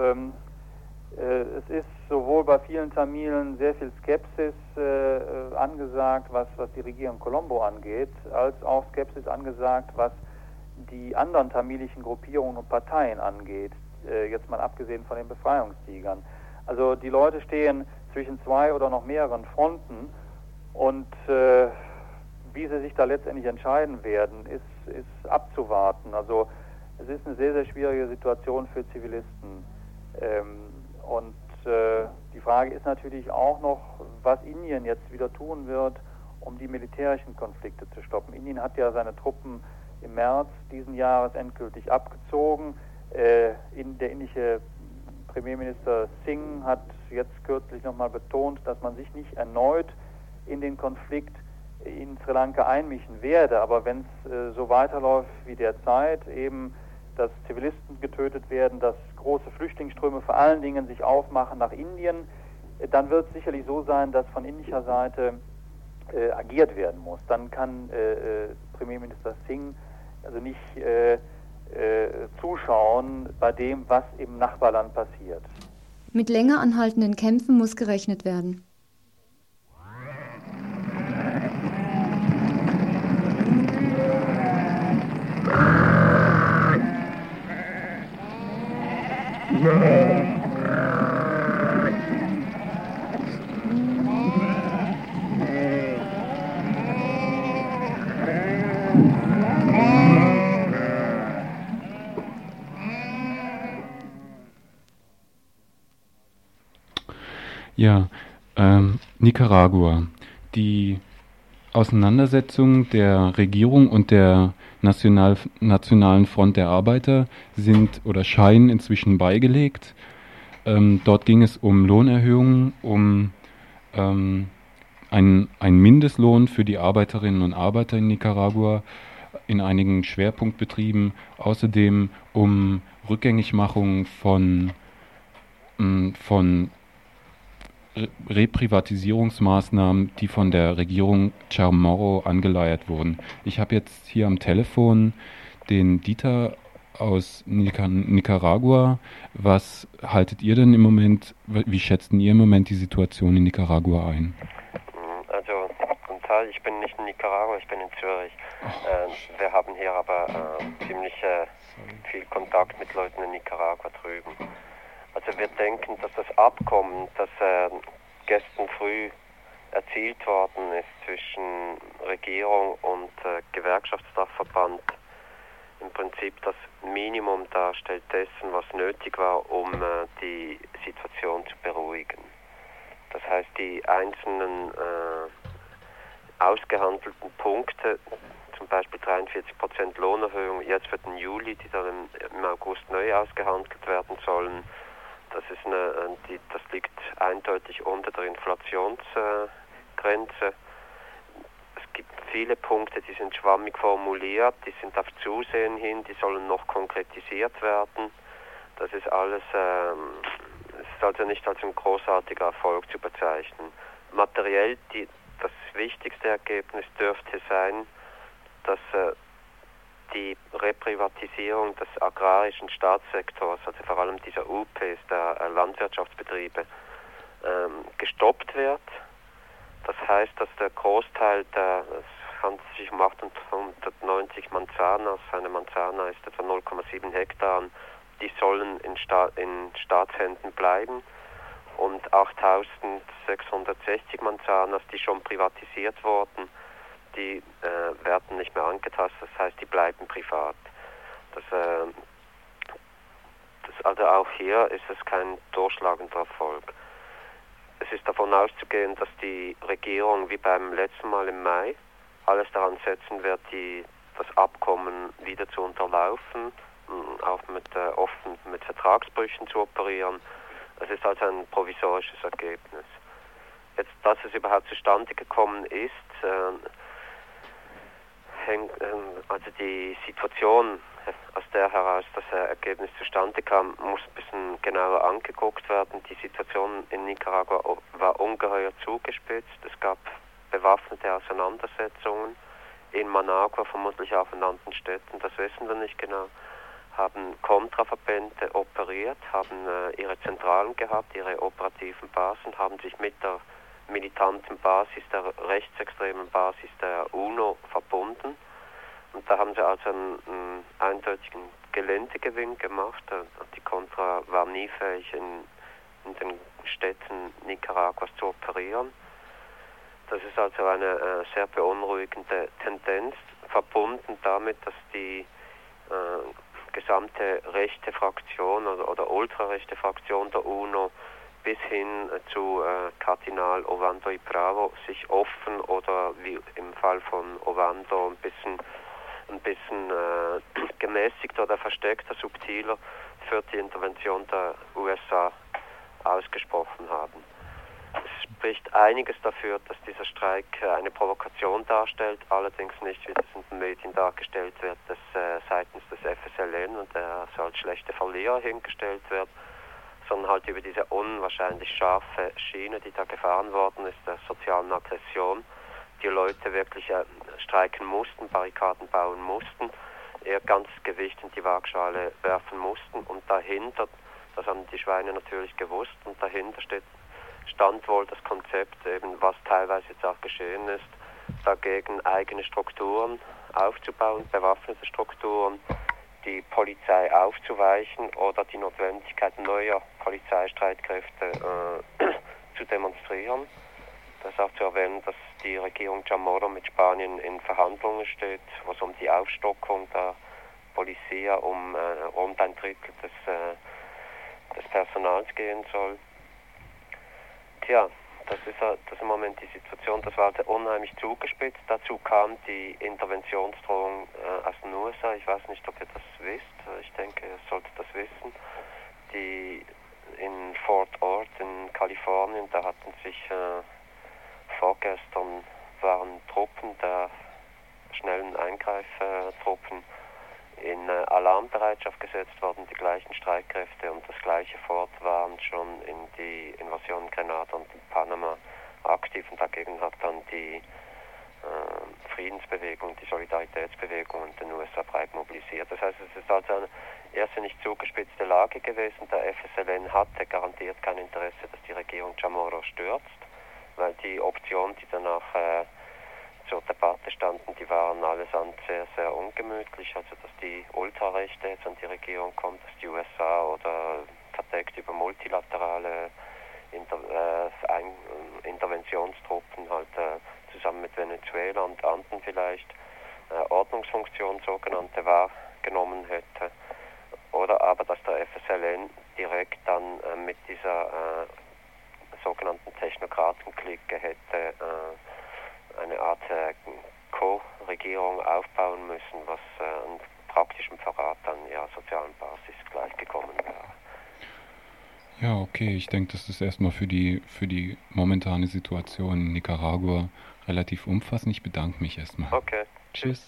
es ist sowohl bei vielen Tamilen sehr viel Skepsis angesagt, was die Regierung Colombo angeht, als auch Skepsis angesagt, was die anderen tamilischen Gruppierungen und Parteien angeht, jetzt mal abgesehen von den Befreiungstigern. Also die Leute stehen zwischen 2 oder noch mehreren Fronten, und wie sie sich da letztendlich entscheiden werden, ist abzuwarten. Also es ist eine sehr, sehr schwierige Situation für Zivilisten. Und die Frage ist natürlich auch noch, was Indien jetzt wieder tun wird, um die militärischen Konflikte zu stoppen. Indien hat ja seine Truppen im März diesen Jahres endgültig abgezogen. Der indische Premierminister Singh hat jetzt kürzlich nochmal betont, dass man sich nicht erneut in den Konflikt in Sri Lanka einmischen werde. Aber wenn es so weiterläuft wie derzeit, eben dass Zivilisten getötet werden, dass große Flüchtlingsströme vor allen Dingen sich aufmachen nach Indien, dann wird es sicherlich so sein, dass von indischer Seite agiert werden muss. Dann kann Premierminister Singh also nicht zuschauen bei dem, was im Nachbarland passiert. Mit länger anhaltenden Kämpfen muss gerechnet werden. Ja, Nicaragua. Die Auseinandersetzung der Regierung und der Nationalen Front der Arbeiter sind oder scheinen inzwischen beigelegt. Dort ging es um Lohnerhöhungen, um einen Mindestlohn für die Arbeiterinnen und Arbeiter in Nicaragua in einigen Schwerpunktbetrieben, außerdem um Rückgängigmachung von Reprivatisierungsmaßnahmen, die von der Regierung Chamorro angeleiert wurden. Ich habe jetzt hier am Telefon den Dieter aus Nicaragua. Was haltet ihr denn im Moment, wie schätzt ihr im Moment die Situation in Nicaragua ein? Also, zum Teil, ich bin nicht in Nicaragua, ich bin in Zürich. Wir haben hier aber ziemlich viel Kontakt mit Leuten in Nicaragua drüben. Also wir denken, dass das Abkommen, das gestern früh erzielt worden ist zwischen Regierung und Gewerkschaftsdachverband, im Prinzip das Minimum darstellt dessen, was nötig war, um die Situation zu beruhigen. Das heißt, die einzelnen ausgehandelten Punkte, zum Beispiel 43% Lohnerhöhung jetzt für den Juli, die dann im August neu ausgehandelt werden sollen, das liegt eindeutig unter der Inflationsgrenze. Es gibt viele Punkte, die sind schwammig formuliert, die sind auf Zusehen hin, die sollen noch konkretisiert werden. Das ist alles, ist also nicht als ein großartiger Erfolg zu bezeichnen. Materiell, das wichtigste Ergebnis dürfte sein, dass die Reprivatisierung des agrarischen Staatssektors, also vor allem dieser UPs, der Landwirtschaftsbetriebe, gestoppt wird. Das heißt, dass der Großteil es handelt sich um 890 Manzanas, eine Manzana ist etwa 0,7 Hektar, die sollen in Staatshänden bleiben, und 8660 Manzanas, die schon privatisiert wurden, die werden nicht mehr angetastet, das heißt, die bleiben privat. Also auch hier ist es kein durchschlagender Erfolg. Es ist davon auszugehen, dass die Regierung wie beim letzten Mal im Mai alles daran setzen wird, das Abkommen wieder zu unterlaufen, auch mit Vertragsbrüchen zu operieren. Es ist also ein provisorisches Ergebnis. Jetzt, dass es überhaupt zustande gekommen ist, also die Situation, aus der heraus das Ergebnis zustande kam, muss ein bisschen genauer angeguckt werden. Die Situation in Nicaragua war ungeheuer zugespitzt. Es gab bewaffnete Auseinandersetzungen in Managua, vermutlich auch in anderen Städten, das wissen wir nicht genau, haben Kontraverbände operiert, haben ihre Zentralen gehabt, ihre operativen Basen, haben sich mit der militanten Basis, der rechtsextremen Basis der UNO verbunden. Und da haben sie also einen eindeutigen Geländegewinn gemacht. Die Contra war nie fähig, in den Städten Nicaraguas zu operieren. Das ist also eine sehr beunruhigende Tendenz, verbunden damit, dass die gesamte rechte Fraktion oder ultrarechte Fraktion der UNO bis hin zu Kardinal Ovando y Bravo sich offen oder wie im Fall von Ovando ein bisschen gemäßigter oder versteckter, subtiler für die Intervention der USA ausgesprochen haben. Es spricht einiges dafür, dass dieser Streik eine Provokation darstellt, allerdings nicht, wie das in den Medien dargestellt wird, dass seitens des FSLN und der so als schlechte Verlierer hingestellt wird, sondern halt über diese unwahrscheinlich scharfe Schiene, die da gefahren worden ist, der sozialen Aggression, die Leute wirklich streiken mussten, Barrikaden bauen mussten, ihr ganzes Gewicht in die Waagschale werfen mussten und dahinter, das haben die Schweine natürlich gewusst, und dahinter stand wohl das Konzept, eben was teilweise jetzt auch geschehen ist, dagegen eigene Strukturen aufzubauen, bewaffnete Strukturen, die Polizei aufzuweichen oder die Notwendigkeit neuer Polizeistreitkräfte zu demonstrieren. Das ist auch zu erwähnen, dass die Regierung Chamorro mit Spanien in Verhandlungen steht, wo es um die Aufstockung der Polizia um rund ein Drittel des Personals gehen soll. Tja, das ist im Moment die Situation. Das war also unheimlich zugespitzt. Dazu kam die Interventionsdrohung aus den USA. Ich weiß nicht, ob ihr das wisst. Ich denke, ihr solltet das wissen. Die in Fort Ord in Kalifornien, da hatten sich vorgestern waren Truppen der schnellen Eingreiftruppen in Alarmbereitschaft gesetzt worden, die gleichen Streitkräfte, und das gleiche Fort waren schon in die Invasion Grenada und Panama aktiv, und dagegen hat dann die Friedensbewegung, die Solidaritätsbewegung in den USA breit mobilisiert. Das heißt, es ist also eine irrsinnig zugespitzte Lage gewesen. Der FSLN hatte garantiert kein Interesse, dass die Regierung Chamorro stürzt, weil die Optionen, die danach zur Debatte standen, die waren allesamt sehr, sehr ungemütlich. Also, dass die Ultrarechte jetzt an die Regierung kommt, dass die USA oder verdeckt über multilaterale Interventionstruppen halt zusammen mit Venezuela und anderen vielleicht Ordnungsfunktion sogenannte wahrgenommen hätte. Oder aber, dass der FSLN direkt dann mit dieser sogenannten Technokratenklicke hätte eine Art Co-Regierung aufbauen müssen, was an praktischem Verrat an ihrer sozialen Basis gleichgekommen wäre. Ja, okay. Ich denke, das ist erstmal für die momentane Situation in Nicaragua relativ umfassend. Ich bedanke mich erstmal. Okay. Tschüss.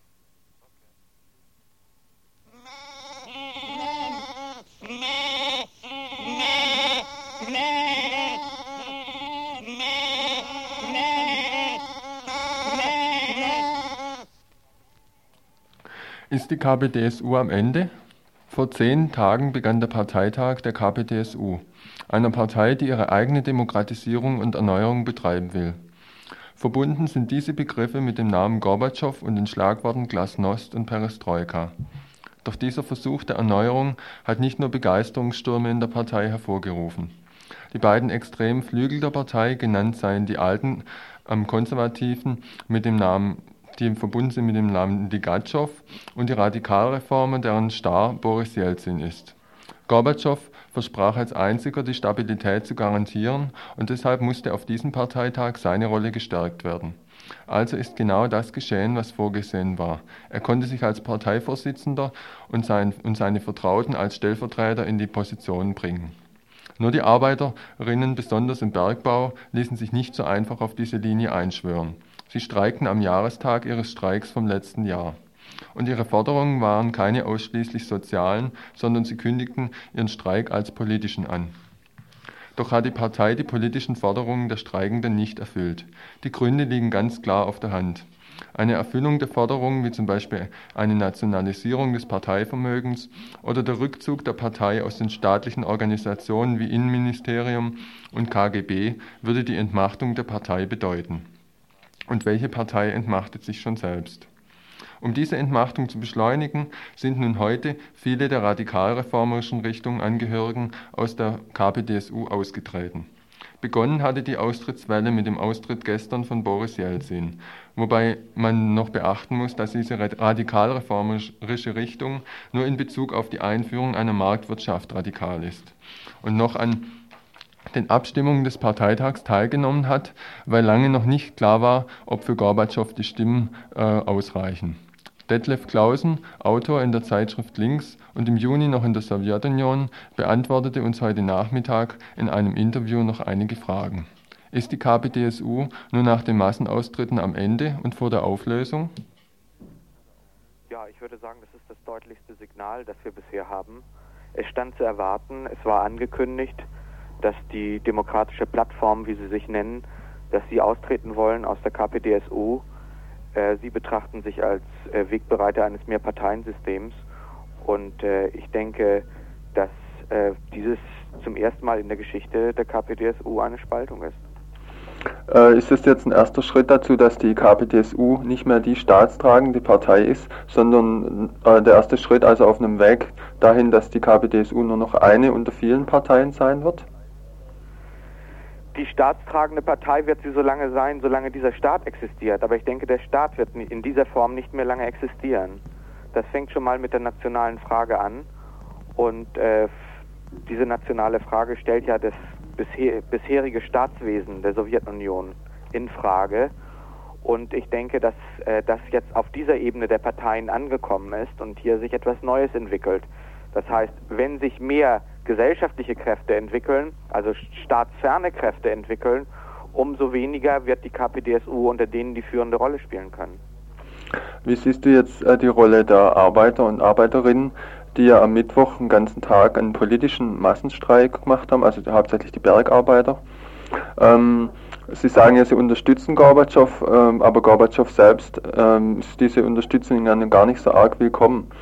Ist die KPDSU am Ende? Vor 10 Tagen begann der Parteitag der KPDSU, einer Partei, die ihre eigene Demokratisierung und Erneuerung betreiben will. Verbunden sind diese Begriffe mit dem Namen Gorbatschow und den Schlagworten Glasnost und Perestroika. Doch dieser Versuch der Erneuerung hat nicht nur Begeisterungsstürme in der Partei hervorgerufen. Die beiden extremen Flügel der Partei, genannt seien die Alten Konservativen mit dem Namen, die verbunden sind mit dem Namen Ligatschow, und die Radikalreformer, deren Star Boris Jelzin ist. Gorbatschow versprach als einziger, die Stabilität zu garantieren, und deshalb musste auf diesem Parteitag seine Rolle gestärkt werden. Also ist genau das geschehen, was vorgesehen war. Er konnte sich als Parteivorsitzender und seine Vertrauten als Stellvertreter in die Position bringen. Nur die Arbeiterinnen, besonders im Bergbau, ließen sich nicht so einfach auf diese Linie einschwören. Sie streikten am Jahrestag ihres Streiks vom letzten Jahr. Und ihre Forderungen waren keine ausschließlich sozialen, sondern sie kündigten ihren Streik als politischen an. Doch hat die Partei die politischen Forderungen der Streikenden nicht erfüllt. Die Gründe liegen ganz klar auf der Hand. Eine Erfüllung der Forderungen, wie zum Beispiel eine Nationalisierung des Parteivermögens oder der Rückzug der Partei aus den staatlichen Organisationen wie Innenministerium und KGB, würde die Entmachtung der Partei bedeuten. Und welche Partei entmachtet sich schon selbst? Um diese Entmachtung zu beschleunigen, sind nun heute viele der radikalreformerischen Richtung Angehörigen aus der KPDSU ausgetreten. Begonnen hatte die Austrittswelle mit dem Austritt gestern von Boris Jelzin, wobei man noch beachten muss, dass diese radikalreformerische Richtung nur in Bezug auf die Einführung einer Marktwirtschaft radikal ist und noch an den Abstimmungen des Parteitags teilgenommen hat, weil lange noch nicht klar war, ob für Gorbatschow die Stimmen ausreichen. Detlef Clausen, Autor in der Zeitschrift Links und im Juni noch in der Sowjetunion, beantwortete uns heute Nachmittag in einem Interview noch einige Fragen. Ist die KPDSU nun nach den Massenaustritten am Ende und vor der Auflösung? Ja, ich würde sagen, das ist das deutlichste Signal, das wir bisher haben. Es stand zu erwarten, es war angekündigt, dass die demokratische Plattform, wie sie sich nennen, dass sie austreten wollen aus der KPDSU. Sie betrachten sich als Wegbereiter eines Mehrparteiensystems und ich denke, dass dieses zum ersten Mal in der Geschichte der KPDSU eine Spaltung ist. Ist es jetzt ein erster Schritt dazu, dass die KPDSU nicht mehr die staatstragende Partei ist, sondern der erste Schritt also auf einem Weg dahin, dass die KPDSU nur noch eine unter vielen Parteien sein wird? Die staatstragende Partei wird sie so lange sein, solange dieser Staat existiert. Aber ich denke, der Staat wird in dieser Form nicht mehr lange existieren. Das fängt schon mal mit der nationalen Frage an. Und diese nationale Frage stellt ja das bisherige Staatswesen der Sowjetunion in Frage. Und ich denke, dass das jetzt auf dieser Ebene der Parteien angekommen ist und hier sich etwas Neues entwickelt. Das heißt, wenn sich mehr gesellschaftliche Kräfte entwickeln, also staatsferne Kräfte entwickeln, umso weniger wird die KPDSU unter denen die führende Rolle spielen können. Wie siehst du jetzt die Rolle der Arbeiter und Arbeiterinnen, die ja am Mittwoch den ganzen Tag einen politischen Massenstreik gemacht haben, also hauptsächlich die Bergarbeiter? Sie sagen ja, sie unterstützen Gorbatschow, aber Gorbatschow selbst ist diese Unterstützung gar nicht so arg willkommen.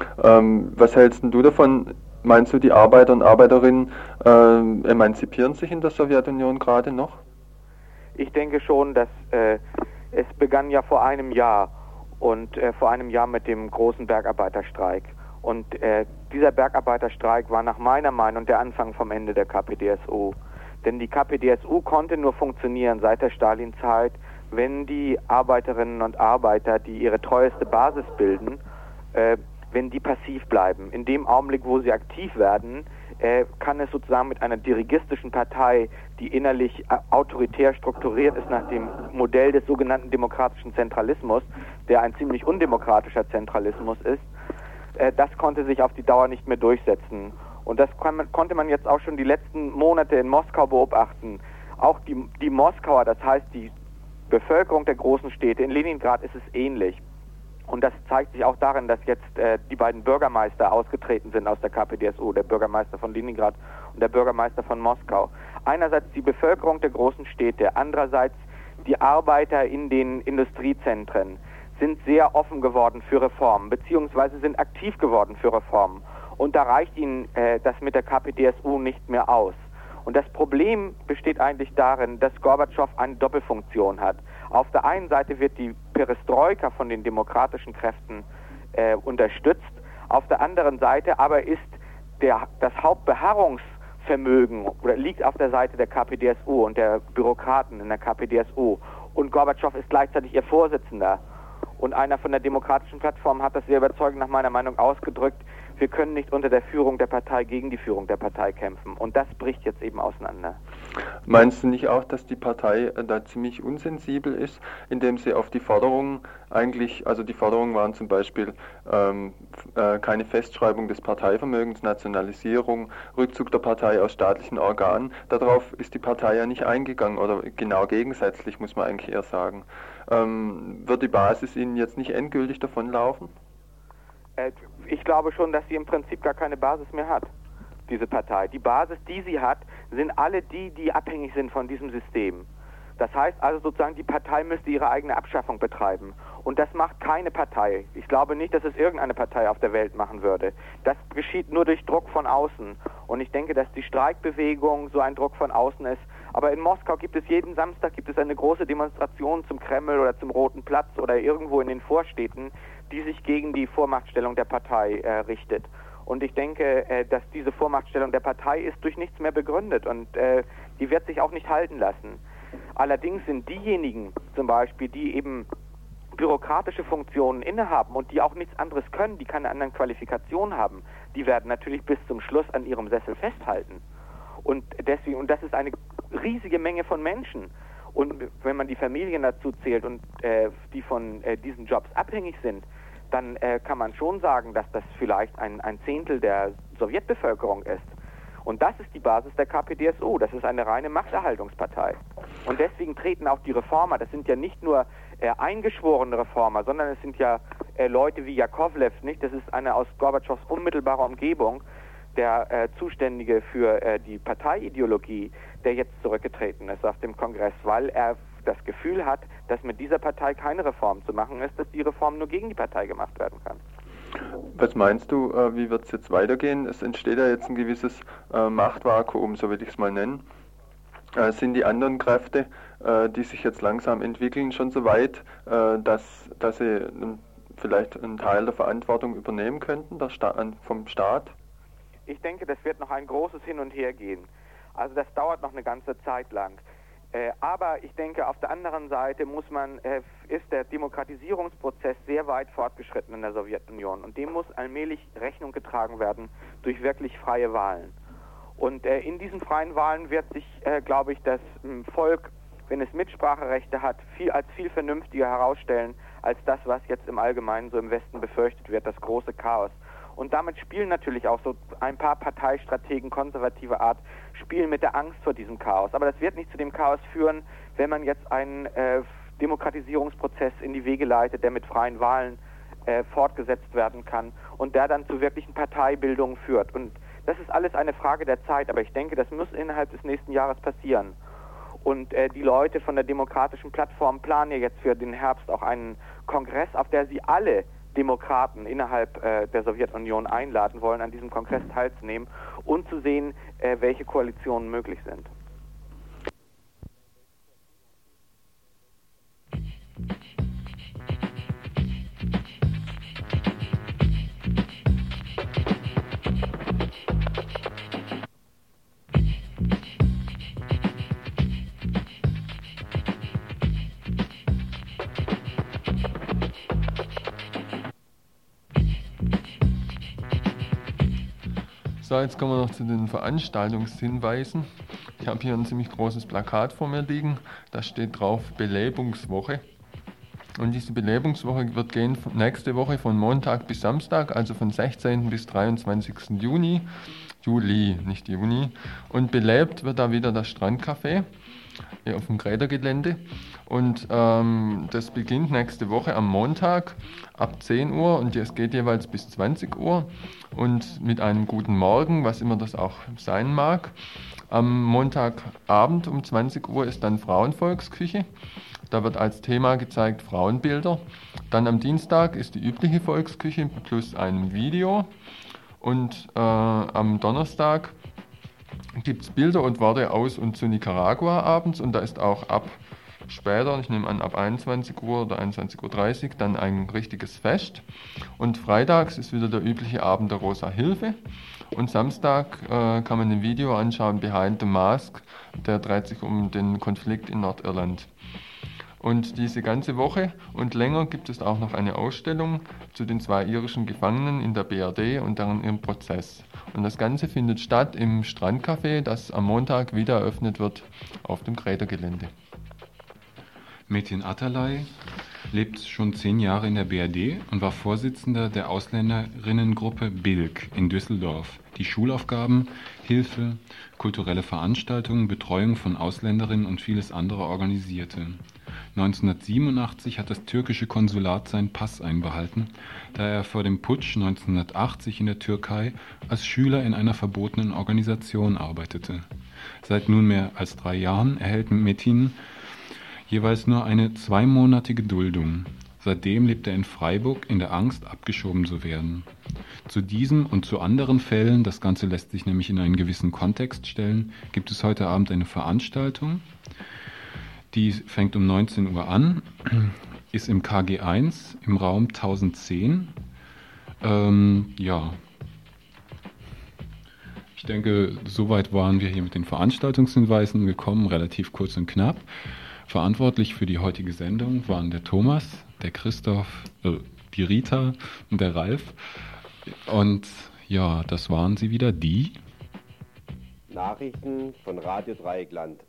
Was hältst du davon? Meinst du, die Arbeiter und Arbeiterinnen emanzipieren sich in der Sowjetunion gerade noch? Ich denke schon, dass es begann ja vor einem Jahr und vor einem Jahr mit dem großen Bergarbeiterstreik. Und dieser Bergarbeiterstreik war nach meiner Meinung der Anfang vom Ende der KPDSU. Denn die KPDSU konnte nur funktionieren seit der Stalinzeit, wenn die Arbeiterinnen und Arbeiter, die ihre treueste Basis bilden, wenn die passiv bleiben. In dem Augenblick, wo sie aktiv werden, kann es sozusagen mit einer dirigistischen Partei, die innerlich autoritär strukturiert ist nach dem Modell des sogenannten demokratischen Zentralismus, der ein ziemlich undemokratischer Zentralismus ist, das konnte sich auf die Dauer nicht mehr durchsetzen. Und das konnte man jetzt auch schon die letzten Monate in Moskau beobachten. Auch die Moskauer, das heißt die Bevölkerung der großen Städte, in Leningrad ist es ähnlich. Und das zeigt sich auch darin, dass jetzt die beiden Bürgermeister ausgetreten sind aus der KPDSU, der Bürgermeister von Leningrad und der Bürgermeister von Moskau. Einerseits die Bevölkerung der großen Städte, andererseits die Arbeiter in den Industriezentren sind sehr offen geworden für Reformen, beziehungsweise sind aktiv geworden für Reformen. Und da reicht ihnen das mit der KPDSU nicht mehr aus. Und das Problem besteht eigentlich darin, dass Gorbatschow eine Doppelfunktion hat. Auf der einen Seite wird die Perestroika von den demokratischen Kräften unterstützt, auf der anderen Seite aber ist das Hauptbeharrungsvermögen oder liegt auf der Seite der KPDSU und der Bürokraten in der KPDSU. Und Gorbatschow ist gleichzeitig ihr Vorsitzender. Und einer von der demokratischen Plattform hat das sehr überzeugend nach meiner Meinung ausgedrückt: Wir können nicht unter der Führung der Partei gegen die Führung der Partei kämpfen. Und das bricht jetzt eben auseinander. Meinst du nicht auch, dass die Partei da ziemlich unsensibel ist, indem sie auf die Forderungen eigentlich, also die Forderungen waren zum Beispiel keine Festschreibung des Parteivermögens, Nationalisierung, Rückzug der Partei aus staatlichen Organen, darauf ist die Partei ja nicht eingegangen, oder genau gegensätzlich muss man eigentlich eher sagen. Wird die Basis Ihnen jetzt nicht endgültig davonlaufen? Ich glaube schon, dass sie im Prinzip gar keine Basis mehr hat, diese Partei. Die Basis, die sie hat, sind alle die abhängig sind von diesem System. Das heißt also sozusagen, die Partei müsste ihre eigene Abschaffung betreiben. Und das macht keine Partei. Ich glaube nicht, dass es irgendeine Partei auf der Welt machen würde. Das geschieht nur durch Druck von außen. Und ich denke, dass die Streikbewegung so ein Druck von außen ist. Aber in Moskau gibt es jeden Samstag eine große Demonstration zum Kreml oder zum Roten Platz oder irgendwo in den Vorstädten, die sich gegen die Vormachtstellung der Partei richtet. Und ich denke, dass diese Vormachtstellung der Partei ist durch nichts mehr begründet und die wird sich auch nicht halten lassen. Allerdings sind diejenigen zum Beispiel, die eben bürokratische Funktionen innehaben und die auch nichts anderes können, die keine anderen Qualifikationen haben, die werden natürlich bis zum Schluss an ihrem Sessel festhalten. Und deswegen, und das ist eine riesige Menge von Menschen. Und wenn man die Familien dazu zählt und die von diesen Jobs abhängig sind, dann kann man schon sagen, dass das vielleicht ein Zehntel der Sowjetbevölkerung ist. Und das ist die Basis der KPDSU. Das ist eine reine Machterhaltungspartei. Und deswegen treten auch die Reformer, das sind ja nicht nur eingeschworene Reformer, sondern es sind ja Leute wie Jakovlev, nicht? Das ist einer aus Gorbatschows unmittelbarer Umgebung, der Zuständige für die Parteiideologie, der jetzt zurückgetreten ist auf dem Kongress, weil er das Gefühl hat, dass mit dieser Partei keine Reform zu machen ist, dass die Reform nur gegen die Partei gemacht werden kann. Was meinst du, wie wird es jetzt weitergehen? Es entsteht ja jetzt ein gewisses Machtvakuum, so will ich es mal nennen. Sind die anderen Kräfte, die sich jetzt langsam entwickeln, schon so weit, dass sie vielleicht einen Teil der Verantwortung übernehmen könnten, vom Staat? Ich denke, das wird noch ein großes Hin und Her gehen. Also das dauert noch eine ganze Zeit lang. Aber ich denke, auf der anderen Seite ist der Demokratisierungsprozess sehr weit fortgeschritten in der Sowjetunion und dem muss allmählich Rechnung getragen werden durch wirklich freie Wahlen. Und in diesen freien Wahlen wird sich, glaube ich, das Volk, wenn es Mitspracherechte hat, als viel vernünftiger herausstellen als das, was jetzt im Allgemeinen so im Westen befürchtet wird, das große Chaos. Und damit spielen natürlich auch so ein paar Parteistrategen konservativer Art, spielen mit der Angst vor diesem Chaos. Aber das wird nicht zu dem Chaos führen, wenn man jetzt einen Demokratisierungsprozess in die Wege leitet, der mit freien Wahlen fortgesetzt werden kann und der dann zu wirklichen Parteibildungen führt. Und das ist alles eine Frage der Zeit, aber ich denke, das muss innerhalb des nächsten Jahres passieren. Und die Leute von der Demokratischen Plattform planen ja jetzt für den Herbst auch einen Kongress, auf der sie alle Demokraten innerhalb der Sowjetunion einladen wollen, an diesem Kongress teilzunehmen und zu sehen, welche Koalitionen möglich sind. So, jetzt kommen wir noch zu den Veranstaltungshinweisen. Ich habe hier ein ziemlich großes Plakat vor mir liegen. Da steht drauf Belebungswoche. Und diese Belebungswoche wird gehen nächste Woche von Montag bis Samstag, also von 16. bis 23. Juli, nicht Juni. Und belebt wird da wieder das Strandcafé auf dem Krädergelände. Und das beginnt nächste Woche am Montag ab 10 Uhr und es geht jeweils bis 20 Uhr und mit einem guten Morgen, was immer das auch sein mag. Am Montagabend um 20 Uhr ist dann Frauenvolksküche. Da wird als Thema gezeigt Frauenbilder. Dann am Dienstag ist die übliche Volksküche plus ein Video. Und am Donnerstag gibt es Bilder und Worte aus und zu Nicaragua abends. Und da ist auch ab später, ich nehme an ab 21 Uhr oder 21.30 Uhr, dann ein richtiges Fest. Und freitags ist wieder der übliche Abend der Rosa Hilfe. Und Samstag kann man ein Video anschauen, Behind the Mask, der dreht sich um den Konflikt in Nordirland. Und diese ganze Woche und länger gibt es auch noch eine Ausstellung zu den 2 irischen Gefangenen in der BRD und deren ihrem Prozess. Und das Ganze findet statt im Strandcafé, das am Montag wieder eröffnet wird auf dem Krädergelände. Metin Atalay lebt schon 10 Jahre in der BRD und war Vorsitzender der Ausländerinnengruppe BILG in Düsseldorf, die Schulaufgaben, Hilfe, kulturelle Veranstaltungen, Betreuung von Ausländerinnen und vieles andere organisierte. 1987 hat das türkische Konsulat seinen Pass einbehalten, da er vor dem Putsch 1980 in der Türkei als Schüler in einer verbotenen Organisation arbeitete. Seit nunmehr als 3 Jahren erhält Metin jeweils nur eine 2-monatige Duldung. Seitdem lebt er in Freiburg in der Angst, abgeschoben zu werden. Zu diesem und zu anderen Fällen, das Ganze lässt sich nämlich in einen gewissen Kontext stellen, gibt es heute Abend eine Veranstaltung. Die fängt um 19 Uhr an, ist im KG1 im Raum 1010. Ich denke, soweit waren wir hier mit den Veranstaltungshinweisen gekommen, relativ kurz und knapp. Verantwortlich für die heutige Sendung waren der Thomas, der Christoph, die Rita und der Ralf. Und ja, das waren sie wieder, die Nachrichten von Radio Dreieckland.